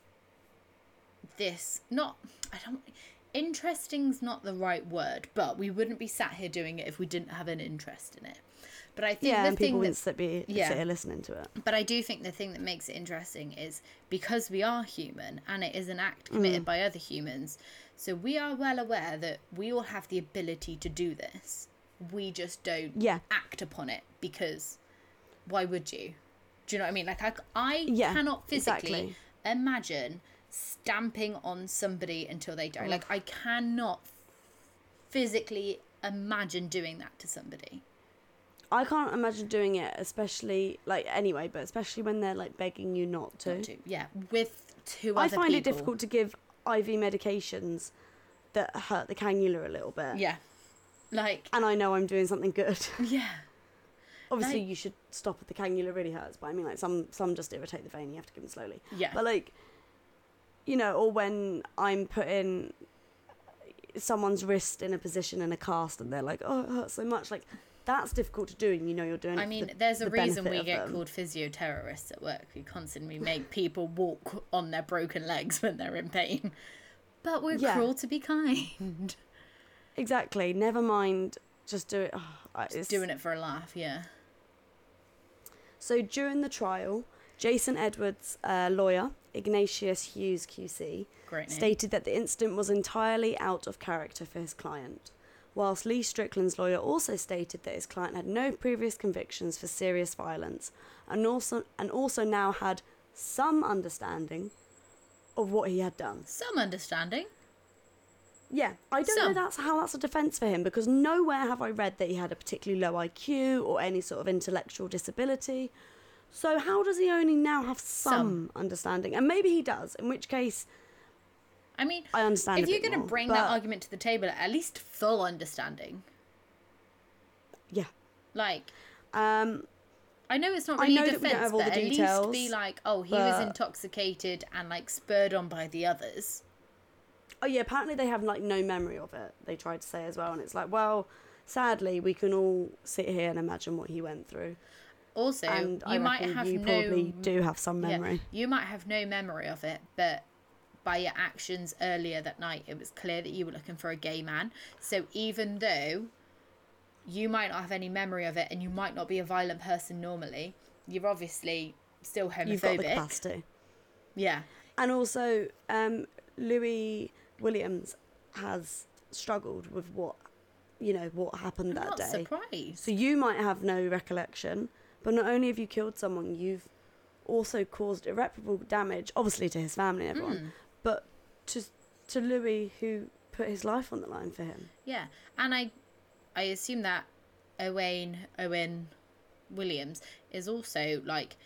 this not... I don't... Interesting's not the right word, but we wouldn't be sat here doing it if we didn't have an interest in it. But I think Yeah, the and thing people that wouldn't sit, be, yeah. sit here listening to it. But I do think the thing that makes it interesting is because we are human and it is an act committed Mm. by other humans, so we are well aware that we all have the ability to do this. We just don't Yeah. act upon it because why would you? Do you know what I mean? Like, I, I Yeah, cannot physically exactly. imagine stamping on somebody until they die. Ugh. Like, I cannot physically imagine doing that to somebody. I can't imagine doing it, especially, like, anyway, but especially when they're, like, begging you not to. Not to. Yeah, with two I other find it people. difficult to give I V medications that hurt the cannula a little bit. Yeah. Like, And I know I'm doing something good. yeah. Obviously, Like- you should stop if the cannula really hurts, but I mean, like, some, some just irritate the vein, you have to give them slowly. Yeah. But, like, you know, or when I'm putting someone's wrist in a position in a cast and they're like, oh, it hurts so much. Like, that's difficult to do and you know you're doing it I for mean, the- there's a the reason benefit we of get them. called physio-terrorists at work. We constantly make people walk on their broken legs when they're in pain. But we're Yeah. cruel to be kind. Exactly. Never mind just do it. Oh, it's, Just doing it for a laugh, yeah. So during the trial, Jason Edwards' uh, lawyer, Ignatius Hughes Q C, Great name. stated that the incident was entirely out of character for his client, whilst Lee Strickland's lawyer also stated that his client had no previous convictions for serious violence and also and also now had some understanding of what he had done. Some understanding. Yeah, I don't Some. know that's how that's a defence for him, because nowhere have I read that he had a particularly low I Q or any sort of intellectual disability. So how does he only now have some, Some. understanding? And maybe he does, in which case I mean, I understand if a you're bit going to more, bring but that argument to the table, at least full understanding. yeah. Like, Um, I know it's not I really know a that we don't defence, have all but the at least details, be like, oh, he was but- intoxicated and, like, spurred on by the others. oh yeah, apparently they have like no memory of it, they tried to say as well, and it's like, well, sadly we can all sit here and imagine what he went through. Also, And I you might reckon have you no... probably do have some memory. Yeah, you might have no memory of it, but by your actions earlier that night, it was clear that you were looking for a gay man. So even though you might not have any memory of it and you might not be a violent person normally, you're obviously still homophobic. You've got the capacity. Yeah. And also, um, Louis Williams has struggled with what, you know, what happened I'm that not day. surprised. So you might have no recollection, but not only have you killed someone, you've also caused irreparable damage, obviously to his family and everyone, Mm. but to to Louis, who put his life on the line for him. Yeah, and I, I assume that Owain Owen Williams is also like,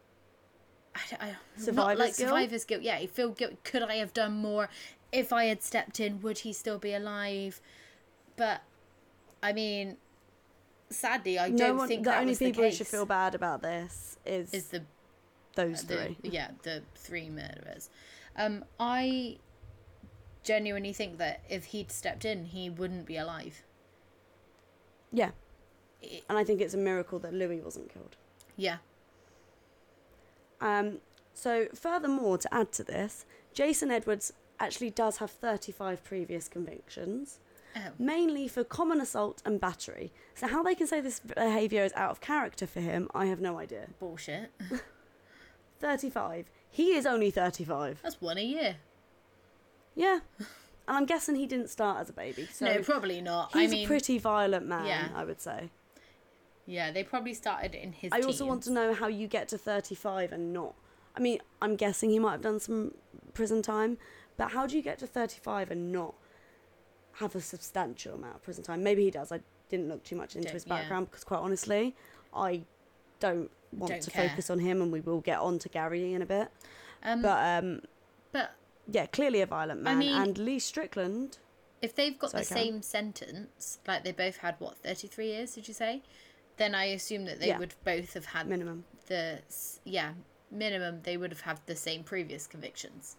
I, I, not Survivor's like guilt? survivor's guilt. Yeah, he feel guilt. Could I have done more? If I had stepped in, would he still be alive? But, I mean, sadly, I no don't one, think the that only was people the who case. should feel bad about this is, Is the those the, three. yeah, the three murderers. Um, I genuinely think that if he'd stepped in, he wouldn't be alive. Yeah, It, and I think it's a miracle that Louis wasn't killed. yeah. Um, so furthermore, to add to this, Jason Edwards actually does have thirty-five previous convictions, Oh. mainly for common assault and battery. So how they can say this behaviour is out of character for him, I have no idea. Bullshit. thirty-five. He is only thirty-five. That's one a year. Yeah. And I'm guessing he didn't start as a baby. So No, probably not. he's I mean, a pretty violent man, yeah. I would say. yeah, they probably started in his I also teens. want to know how you get to thirty-five and not. I mean, I'm guessing he might have done some prison time, but how do you get to thirty-five and not have a substantial amount of prison time? Maybe he does. I didn't look too much into Don't- his yeah. background because, quite honestly, I don't want Don't to care. focus on him, and we will get on to Gary in a bit. Um, But um, but yeah, clearly a violent man. mean- and Lee Strickland. if they've got Sorry, the Karen. same sentence, like they both had, what, thirty-three years, did you say? Then I assume that they Yeah. would both have had Minimum. the, s- yeah, minimum, they would have had the same previous convictions.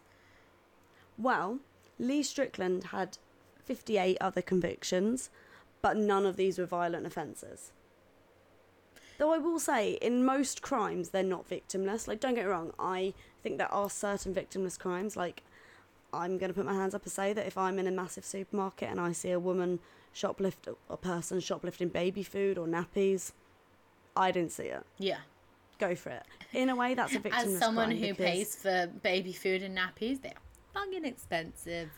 Well, Lee Strickland had fifty-eight other convictions, but none of these were violent offences. Though I will say, in most crimes, they're not victimless. Like, don't get me wrong, I think there are certain victimless crimes. Like, I'm going to put my hands up and say that if I'm in a massive supermarket and I see a woman shoplift, a person shoplifting baby food or nappies, I didn't see it. Yeah. Go for it. In a way, that's a victimless crime. As someone who because- pays for baby food and nappies, they're fucking expensive.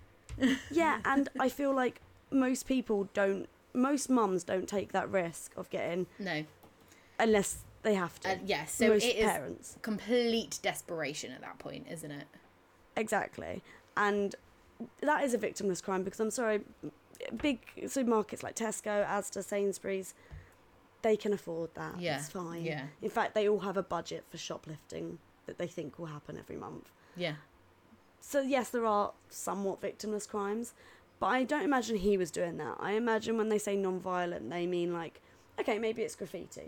Yeah, and I feel like most people don't, most mums don't take that risk of getting, No. unless they have to. Uh, yeah, so most it is parents. complete desperation at that point, isn't it? Exactly. And that is a victimless crime because I'm sorry, big supermarkets like Tesco, Asda, Sainsbury's, they can afford that. Yeah, It's fine. yeah. In fact, they all have a budget for shoplifting that they think will happen every month. Yeah. So yes, there are somewhat victimless crimes, but I don't imagine he was doing that. I imagine when they say non-violent, they mean like, okay, maybe it's graffiti.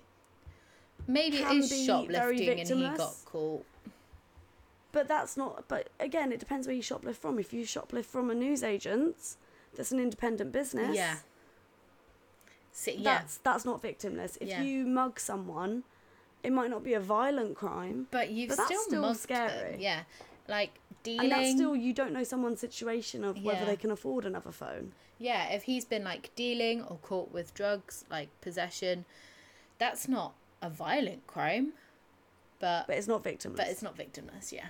Maybe Can it is be very shoplifting and he victimless. got caught. But that's not, but again, it depends where you shoplift from. If you shoplift from a newsagent, that's an independent business. Yeah. So, yeah. That's, that's not victimless. If Yeah. you mug someone, it might not be a violent crime. But you've But that's still, still mugged scary. them. Yeah. Like, dealing. And that's still, you don't know someone's situation of whether Yeah. they can afford another phone. Yeah, if he's been like dealing or caught with drugs, like possession, that's not a violent crime, but But it's not victimless. but it's not victimless. Yeah,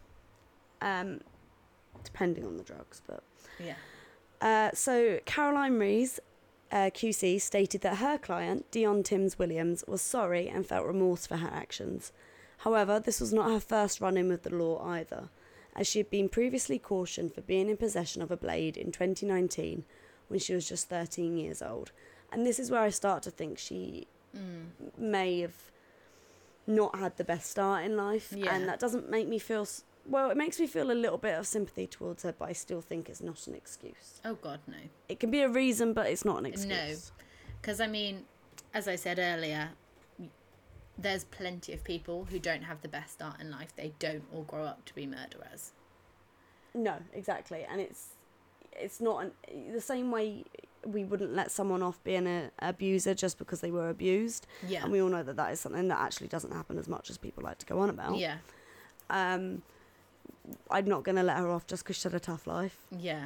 Um, depending on the drugs, but... yeah. Uh, so Caroline Rees, uh, Q C, stated that her client, Dion Timms Williams, was sorry and felt remorse for her actions. However, this was not her first run-in with the law either, as she had been previously cautioned for being in possession of a blade in twenty nineteen when she was just thirteen years old. And this is where I start to think she Mm. may have not had the best start in life, Yeah. and that doesn't make me feel... S- well, it makes me feel a little bit of sympathy towards her, but I still think it's not an excuse. Oh God, no. It can be a reason, but it's not an excuse. No, because I mean, as I said earlier, there's plenty of people who don't have the best start in life. They don't all grow up to be murderers. No, exactly. And it's it's not an, the same way we wouldn't let someone off being an abuser just because they were abused. Yeah. And we all know that that is something that actually doesn't happen as much as people like to go on about. Yeah. Um, I'm not going to let her off just because she had a tough life. Yeah.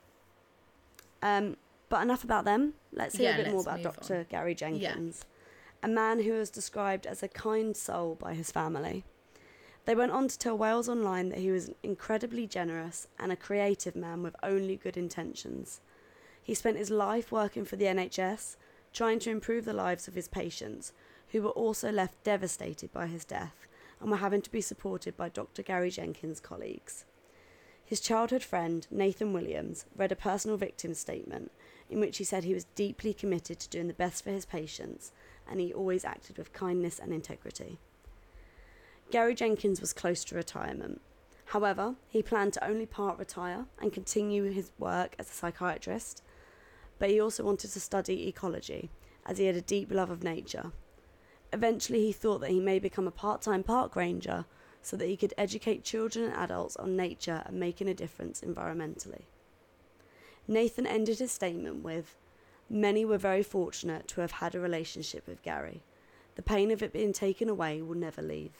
Um, but enough about them. Let's hear Yeah, a bit more let's about move Doctor on. Gary Jenkins, a man who was described as a kind soul by his family. They went on to tell Wales Online that he was incredibly generous and a creative man with only good intentions. He spent his life working for the N H S, trying to improve the lives of his patients, who were also left devastated by his death and were having to be supported by Doctor Gary Jenkins' colleagues. His childhood friend, Nathan Williams, read a personal victim statement in which he said he was deeply committed to doing the best for his patients and he always acted with kindness and integrity. Gary Jenkins was close to retirement. However, he planned to only part retire and continue his work as a psychiatrist, but he also wanted to study ecology, as he had a deep love of nature. Eventually, he thought that he may become a part-time park ranger so that he could educate children and adults on nature and making a difference environmentally. Nathan ended his statement with, "Many were very fortunate to have had a relationship with Gary. The pain of it being taken away will never leave."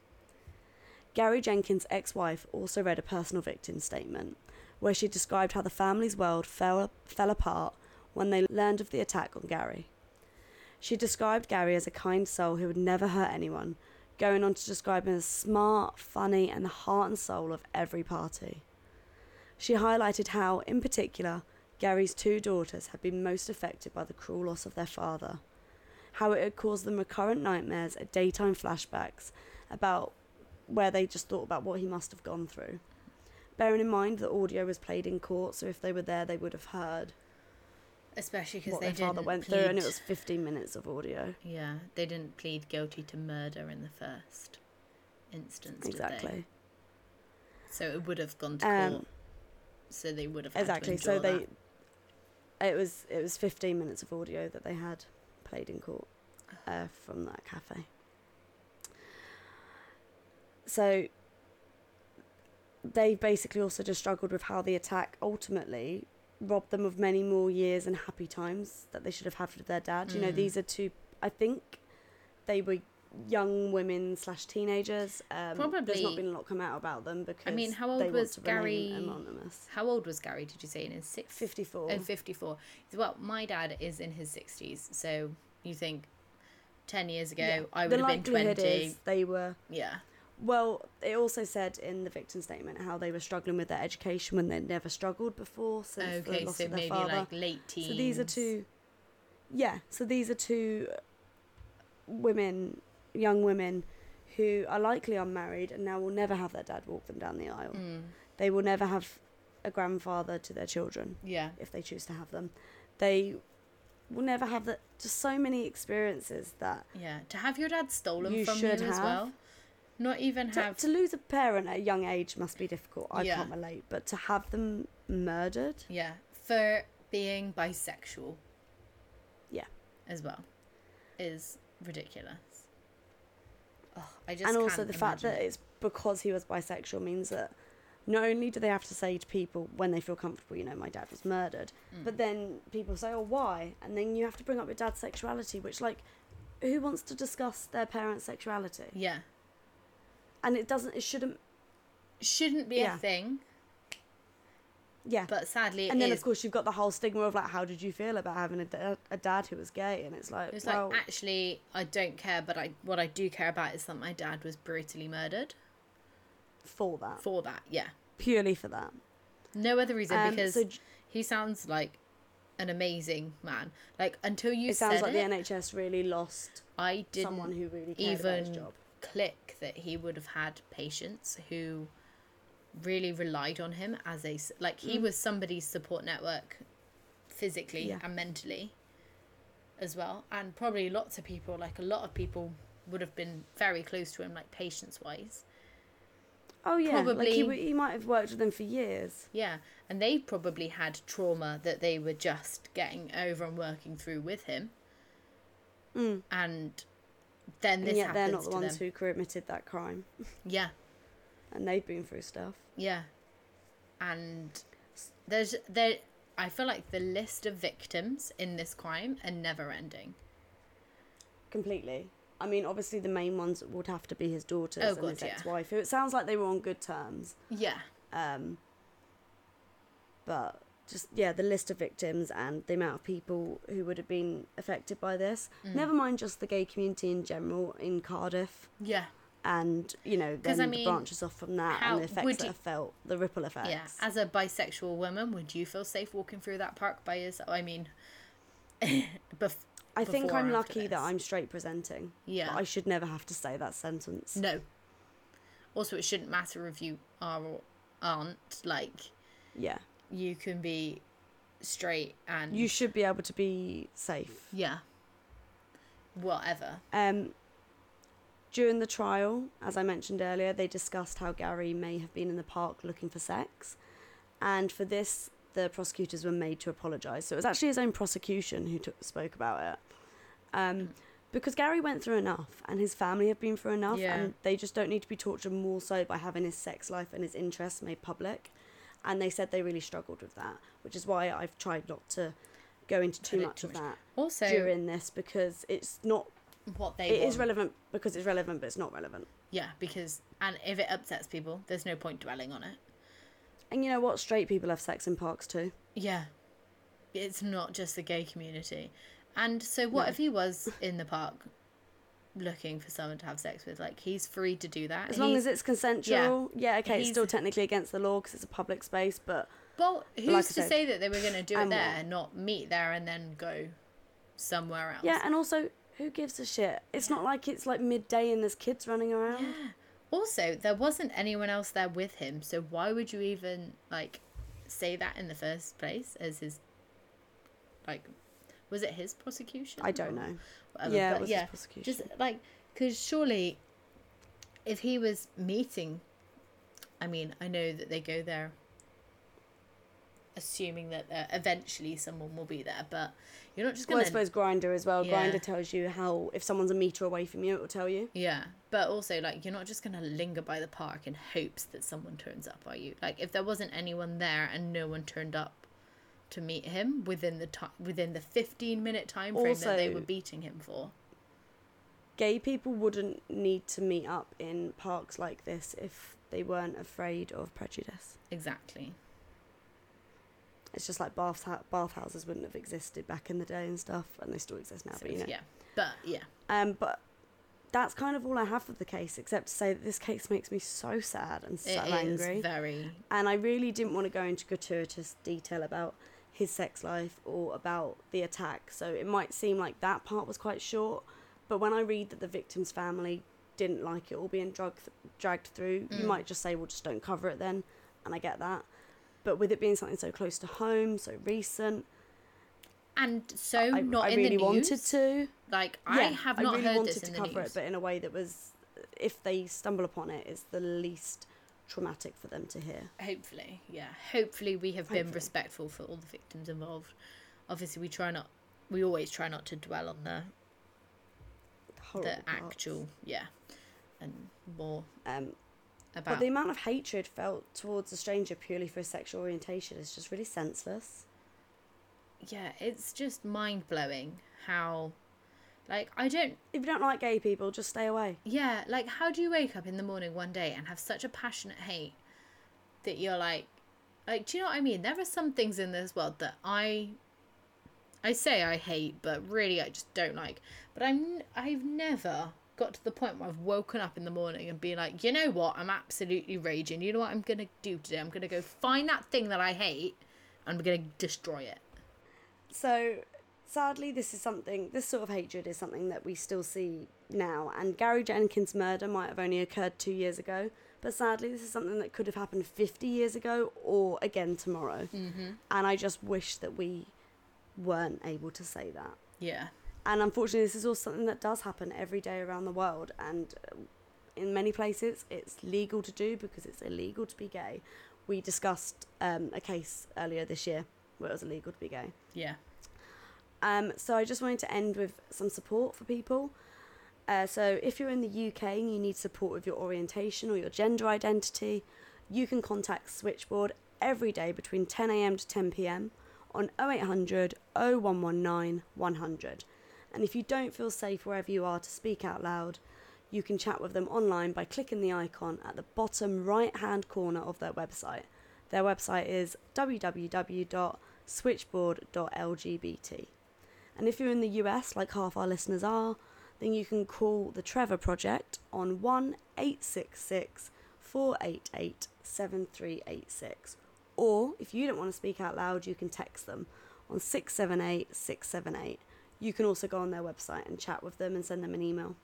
Gary Jenkins' ex-wife also read a personal victim statement, where she described how the family's world fell, fell apart when they learned of the attack on Gary. She described Gary as a kind soul who would never hurt anyone, going on to describe him as smart, funny, and the heart and soul of every party. She highlighted how, in particular, Gary's two daughters had been most affected by the cruel loss of their father, how it had caused them recurrent nightmares and daytime flashbacks about where they just thought about what he must have gone through. Bearing in mind that audio was played in court, so if they were there, they would have heard Especially because what they their didn't father went plead, through, and it was fifteen minutes of audio. Yeah, they didn't plead guilty to murder in the first instance, did Exactly. they? So it would have gone to Um, court. So they would have had Exactly. to So endure they, it was it was fifteen minutes of audio that they had played in court uh, from that cafe. So they basically also just struggled with how the attack ultimately robbed them of many more years and happy times that they should have had with their dad. You know, Mm. these are two. I think they were young women slash teenagers. Um, There's Probably- not been a lot come out about them because I mean, how they old want was to remain Gary? anonymous. How old was Gary? Did you say in his six? Fifty-four. Oh, fifty-four. Well, my dad is in his sixties, so you think ten years ago Yeah. I The would have been likelihood twenty. is they were. Yeah. Well, it also said in the victim statement how they were struggling with their education when they'd never struggled before since the Okay, loss so of their maybe father. like late teens. So these are two. Yeah, so these are two women, young women, who are likely unmarried and now will never have their dad walk them down the aisle. Mm, They will never have a grandfather to their children yeah. if they choose to have them. They will never have the, just so many experiences that Yeah. To have your dad stolen You from should you as have. well. Not even to, have. to lose a parent at a young age must be difficult. I Yeah. can't relate, but to have them murdered, Yeah. For being bisexual. Yeah. As well. Is ridiculous. Oh, I just and also can't the fact imagine that it. it's because he was bisexual means that not only do they have to say to people when they feel comfortable, you know, my dad was murdered, Mm. but then people say, oh, why? And then you have to bring up your dad's sexuality, which, like, who wants to discuss their parents' sexuality? Yeah. And it doesn't, it shouldn't, shouldn't be Yeah. a thing, Yeah. but sadly it and then is. of course you've got the whole stigma of like, how did you feel about having a, da- a dad who was gay? And it's like, It's well, like, actually, I don't care, but I what I do care about is that my dad was brutally murdered. for that, For that, yeah. purely for that. No other reason, Um, because so j- he sounds like an amazing man. Like, until you it sounds said like it, the N H S really lost I didn't someone who really cared about his even job. click that he would have had patients who really relied on him as a s- like he Mm. was somebody's support network physically Yeah. and mentally as well, and probably lots of people, like a lot of people would have been very close to him, like patience wise. Oh yeah, like he, Probably- w- he might have worked with them for years. Yeah, and they probably had trauma that they were just getting over and working through with him, Mm. and then this And yet happens they're not the to ones them. who committed that crime, Yeah, and they've been through stuff. yeah, and there's there. I feel like the list of victims in this crime are never ending. Completely. I mean, obviously the main ones would have to be his daughters Oh, and God, his yeah. ex-wife, who it sounds like they were on good terms. Yeah, Um, but just, yeah, the list of victims and the amount of people who would have been affected by this. Mm. Never mind just the gay community in general in Cardiff. yeah, And, you know, 'Cause, then I the mean, branches off from that how and the effects would that you- have felt, the ripple effects. yeah. As a bisexual woman, would you feel safe walking through that park by yourself? I mean, bef- I think before I'm or after lucky that this. I'm straight presenting. Yeah. But I should never have to say that sentence. No. Also, it shouldn't matter if you are or aren't. Like, Yeah. you can be straight and You should be able to be safe. yeah, whatever. Um, during the trial, as I mentioned earlier, they discussed how Gary may have been in the park looking for sex. And for this, the prosecutors were made to apologise. So it was actually his own prosecution who took, spoke about it. Um, because Gary went through enough and his family have been through enough, Yeah. and they just don't need to be tortured more so by having his sex life and his interests made public. And they said they really struggled with that, which is why I've tried not to go into too Put it much too of much. that Also, during this, because it's not, what they it want. is relevant because it's relevant, but it's not relevant. Yeah, because and if it upsets people, there's no point dwelling on it. And you know what? Straight people have sex in parks too. Yeah, it's not just the gay community. And so, what No. if he was in the park looking for someone to have sex with? Like, he's free to do that. As long He's- as it's consensual. Yeah, okay, it's He's- still technically against the law because it's a public space, but Well, who's like I to said, say that they were going to do it and there what? and not meet there and then go somewhere else? yeah, and also, who gives a shit? It's not like it's like midday and there's kids running around. Yeah. Also, there wasn't anyone else there with him, so why would you even like say that in the first place as his like was it his prosecution? I don't or know. whatever, Yeah, but it was yeah, his prosecution. just like because surely if he was meeting, I mean, I know that they go there assuming that uh, eventually someone will be there, but you're not just Well, gonna I suppose Grinder as well. Yeah. Grinder tells you how, if someone's a metre away from you, it will tell you. Yeah, but also, like, you're not just going to linger by the park in hopes that someone turns up, are you? Like, if there wasn't anyone there and no one turned up to meet him within the time, within the fifteen minute time frame that they Also- were beating him for. Gay people wouldn't need to meet up in parks like this if they weren't afraid of prejudice. Exactly. It's just like bath bathhouses wouldn't have existed back in the day and stuff, and they still exist now. So, but you know, yeah. But, yeah. um, but that's kind of all I have for the case, except to say that this case makes me so sad and so It angry. is very... And I really didn't want to go into gratuitous detail about his sex life or about the attack. So it might seem like that part was quite short, but when I read that the victim's family didn't like it all being drug dragged through, Mm. you might just say, well, just don't cover it then. And I get that. But with it being something so close to home, so recent, And so I, not I in really the news. wanted to. Like, I Yeah, have I not really heard wanted this to in the cover news. it, but in a way that was, if they stumble upon it, is the least traumatic for them to hear. Hopefully, yeah. Hopefully we have been Hopefully. respectful for all the victims involved. Obviously, we try not... We always try not to dwell on the Horrible the parts. actual, yeah, and more Um, about But the amount of hatred felt towards a stranger purely for his sexual orientation is just really senseless. yeah, it's just mind blowing how, like, I don't, If you don't like gay people, just stay away. yeah, like, how do you wake up in the morning one day and have such a passionate hate that you're like, like, do you know what I mean? There are some things in this world that I, I say I hate, but really I just don't like. But I'm, I've never got to the point where I've woken up in the morning and been like, you know what? I'm absolutely raging. You know what I'm going to do today? I'm going to go find that thing that I hate and I'm going to destroy it. So, sadly, this is something, this sort of hatred is something that we still see now. And Gary Jenkins' murder might have only occurred two years ago. But sadly, this is something that could have happened fifty years ago or again tomorrow. Mm-hmm. And I just wish that we weren't able to say that. Yeah. And unfortunately, this is also something that does happen every day around the world. And in many places, it's legal to do because it's illegal to be gay. We discussed um, a case earlier this year where it was illegal to be gay. Yeah. Um, so I just wanted to end with some support for people. Uh, so if you're in the U K and you need support with your orientation or your gender identity, you can contact Switchboard every day between ten a.m. to ten p.m. on oh eight hundred, oh one one nine, one hundred. And if you don't feel safe wherever you are to speak out loud, you can chat with them online by clicking the icon at the bottom right-hand corner of their website. Their website is w w w dot switchboard dot l g b t. And if you're in the U S, like half our listeners are, then you can call the Trevor Project on one eight six six, four eight eight, seven three eight six. Or, if you don't want to speak out loud, you can text them on six seven eight, six seven eight. You can also go on their website and chat with them and send them an email.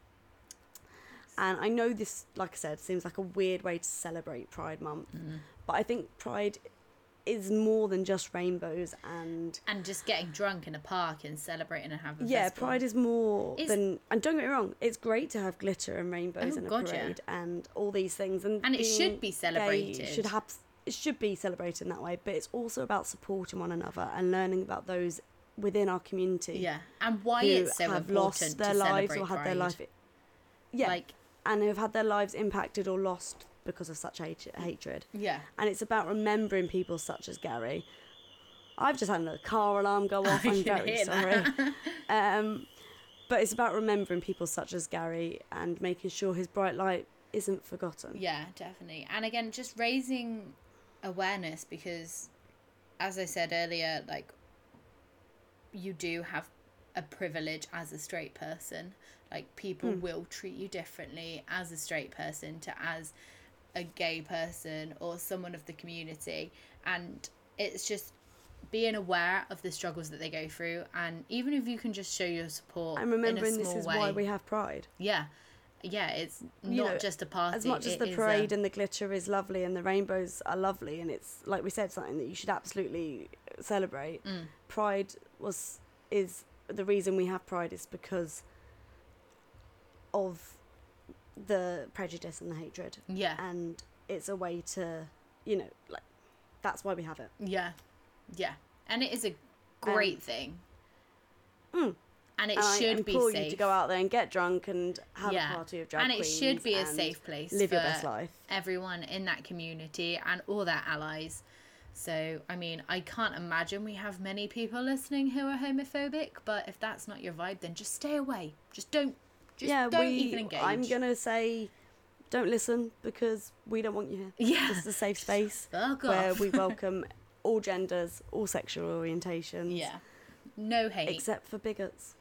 And I know this, like I said, seems like a weird way to celebrate Pride Month, Mm. but I think Pride is more than just rainbows and... And just getting drunk in a park and celebrating and having a Yeah, festival. Pride is more Is- than... And don't get me wrong, it's great to have glitter and rainbows Oh, and a God, yeah. parade and all these things. And, And it being should be gay celebrated. Should have, it should be celebrated in that way, but it's also about supporting one another and learning about those within our community. Yeah, and why who it's so have important lost their to lives celebrate or had Pride. their life... Yeah, Like, and who have had their lives impacted or lost because of such hate- hatred. yeah. And it's about remembering people such as Gary. I've just had a car alarm go off. I I'm can very hear sorry. that. Um, but it's about remembering people such as Gary and making sure his bright light isn't forgotten. Yeah, definitely. And again, just raising awareness because, as I said earlier, like, you do have a privilege as a straight person. Like, people Mm. will treat you differently as a straight person to as a gay person or someone of the community. And it's just being aware of the struggles that they go through. And even if you can just show your support And remembering in a this small is way, why we have Pride. yeah. Yeah, it's not You know, just a party. As much as it the is parade a, and the glitter is lovely and the rainbows are lovely and it's, like we said, something that you should absolutely celebrate, Mm. Pride was is the reason we have Pride is because of the prejudice and the hatred. yeah. And it's a way to, you know, like, that's why we have it. Yeah, yeah, and it is a great Um, thing, Mm. and it And I should be implore safe. you to go out there and get drunk and have Yeah. a party of drag and it queens should be a and safe place live for your best life. everyone in that community and all their allies. So, I mean, I can't imagine we have many people listening who are homophobic, but if that's not your vibe, then just stay away. Just don't, just yeah, don't we, even engage. I'm gonna say, don't listen because we don't want you here. Yeah. This is a safe space Fuck where off. we welcome all genders, all sexual orientations. Yeah. No hate. Except for bigots.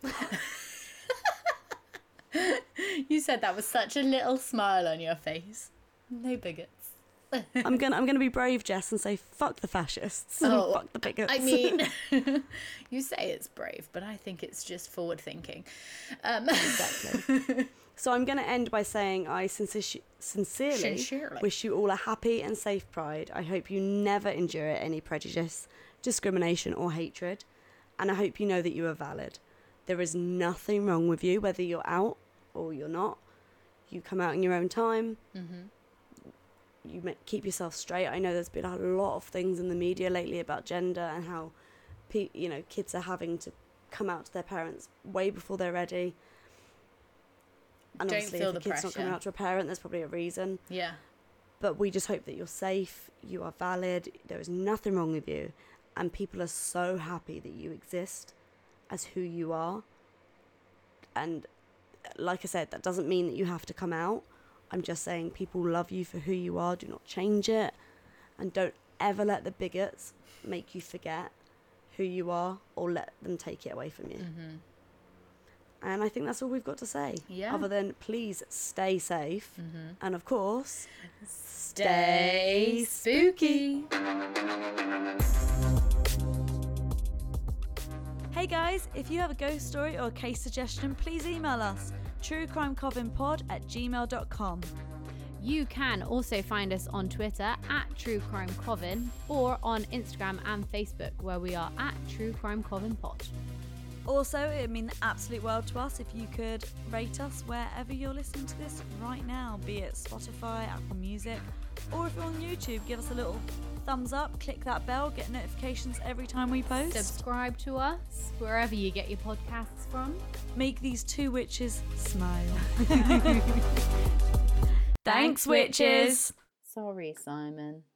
You said that with such a little smile on your face. No bigots. I'm gonna I'm gonna be brave, Jess, and say fuck the fascists. and Oh, fuck the bigots. I mean, you say it's brave, but I think it's just forward thinking. Um, Exactly. So I'm going to end by saying I sincer- sincerely Sincerely. wish you all a happy and safe Pride. I hope you never endure any prejudice, discrimination or hatred. And I hope you know that you are valid. There is nothing wrong with you, whether you're out or you're not. You come out in your own time. Mm-hmm. You make, keep yourself straight. I know there's been a lot of things in the media lately about gender and how pe- you know, kids are having to come out to their parents way before they're ready. And Don't obviously, feel if a the kid's not coming pressure. out to a parent, there's probably a reason. Yeah. But we just hope that you're safe, you are valid, there is nothing wrong with you, and people are so happy that you exist as who you are. And like I said, that doesn't mean that you have to come out. I'm just saying people love you for who you are. Do not change it. and don't ever let the bigots make you forget who you are or let them take it away from you. Mm-hmm. And I think that's all we've got to say. Yeah. Other than please stay safe. Mm-hmm. And of course, stay spooky. Hey guys, if you have a ghost story or a case suggestion, please email us truecrimecovinpod at gmail dot com. You can also find us on Twitter at True Crime Covin or on Instagram and Facebook where we are at True Crime Covin Pod. Also, it would mean the absolute world to us if you could rate us wherever you're listening to this right now, be it Spotify, Apple Music, or if you're on YouTube, give us a little thumbs up, click that bell, get notifications every time we post. Subscribe to us wherever you get your podcasts from. Make these two witches smile. Thanks, witches! Sorry, Simon.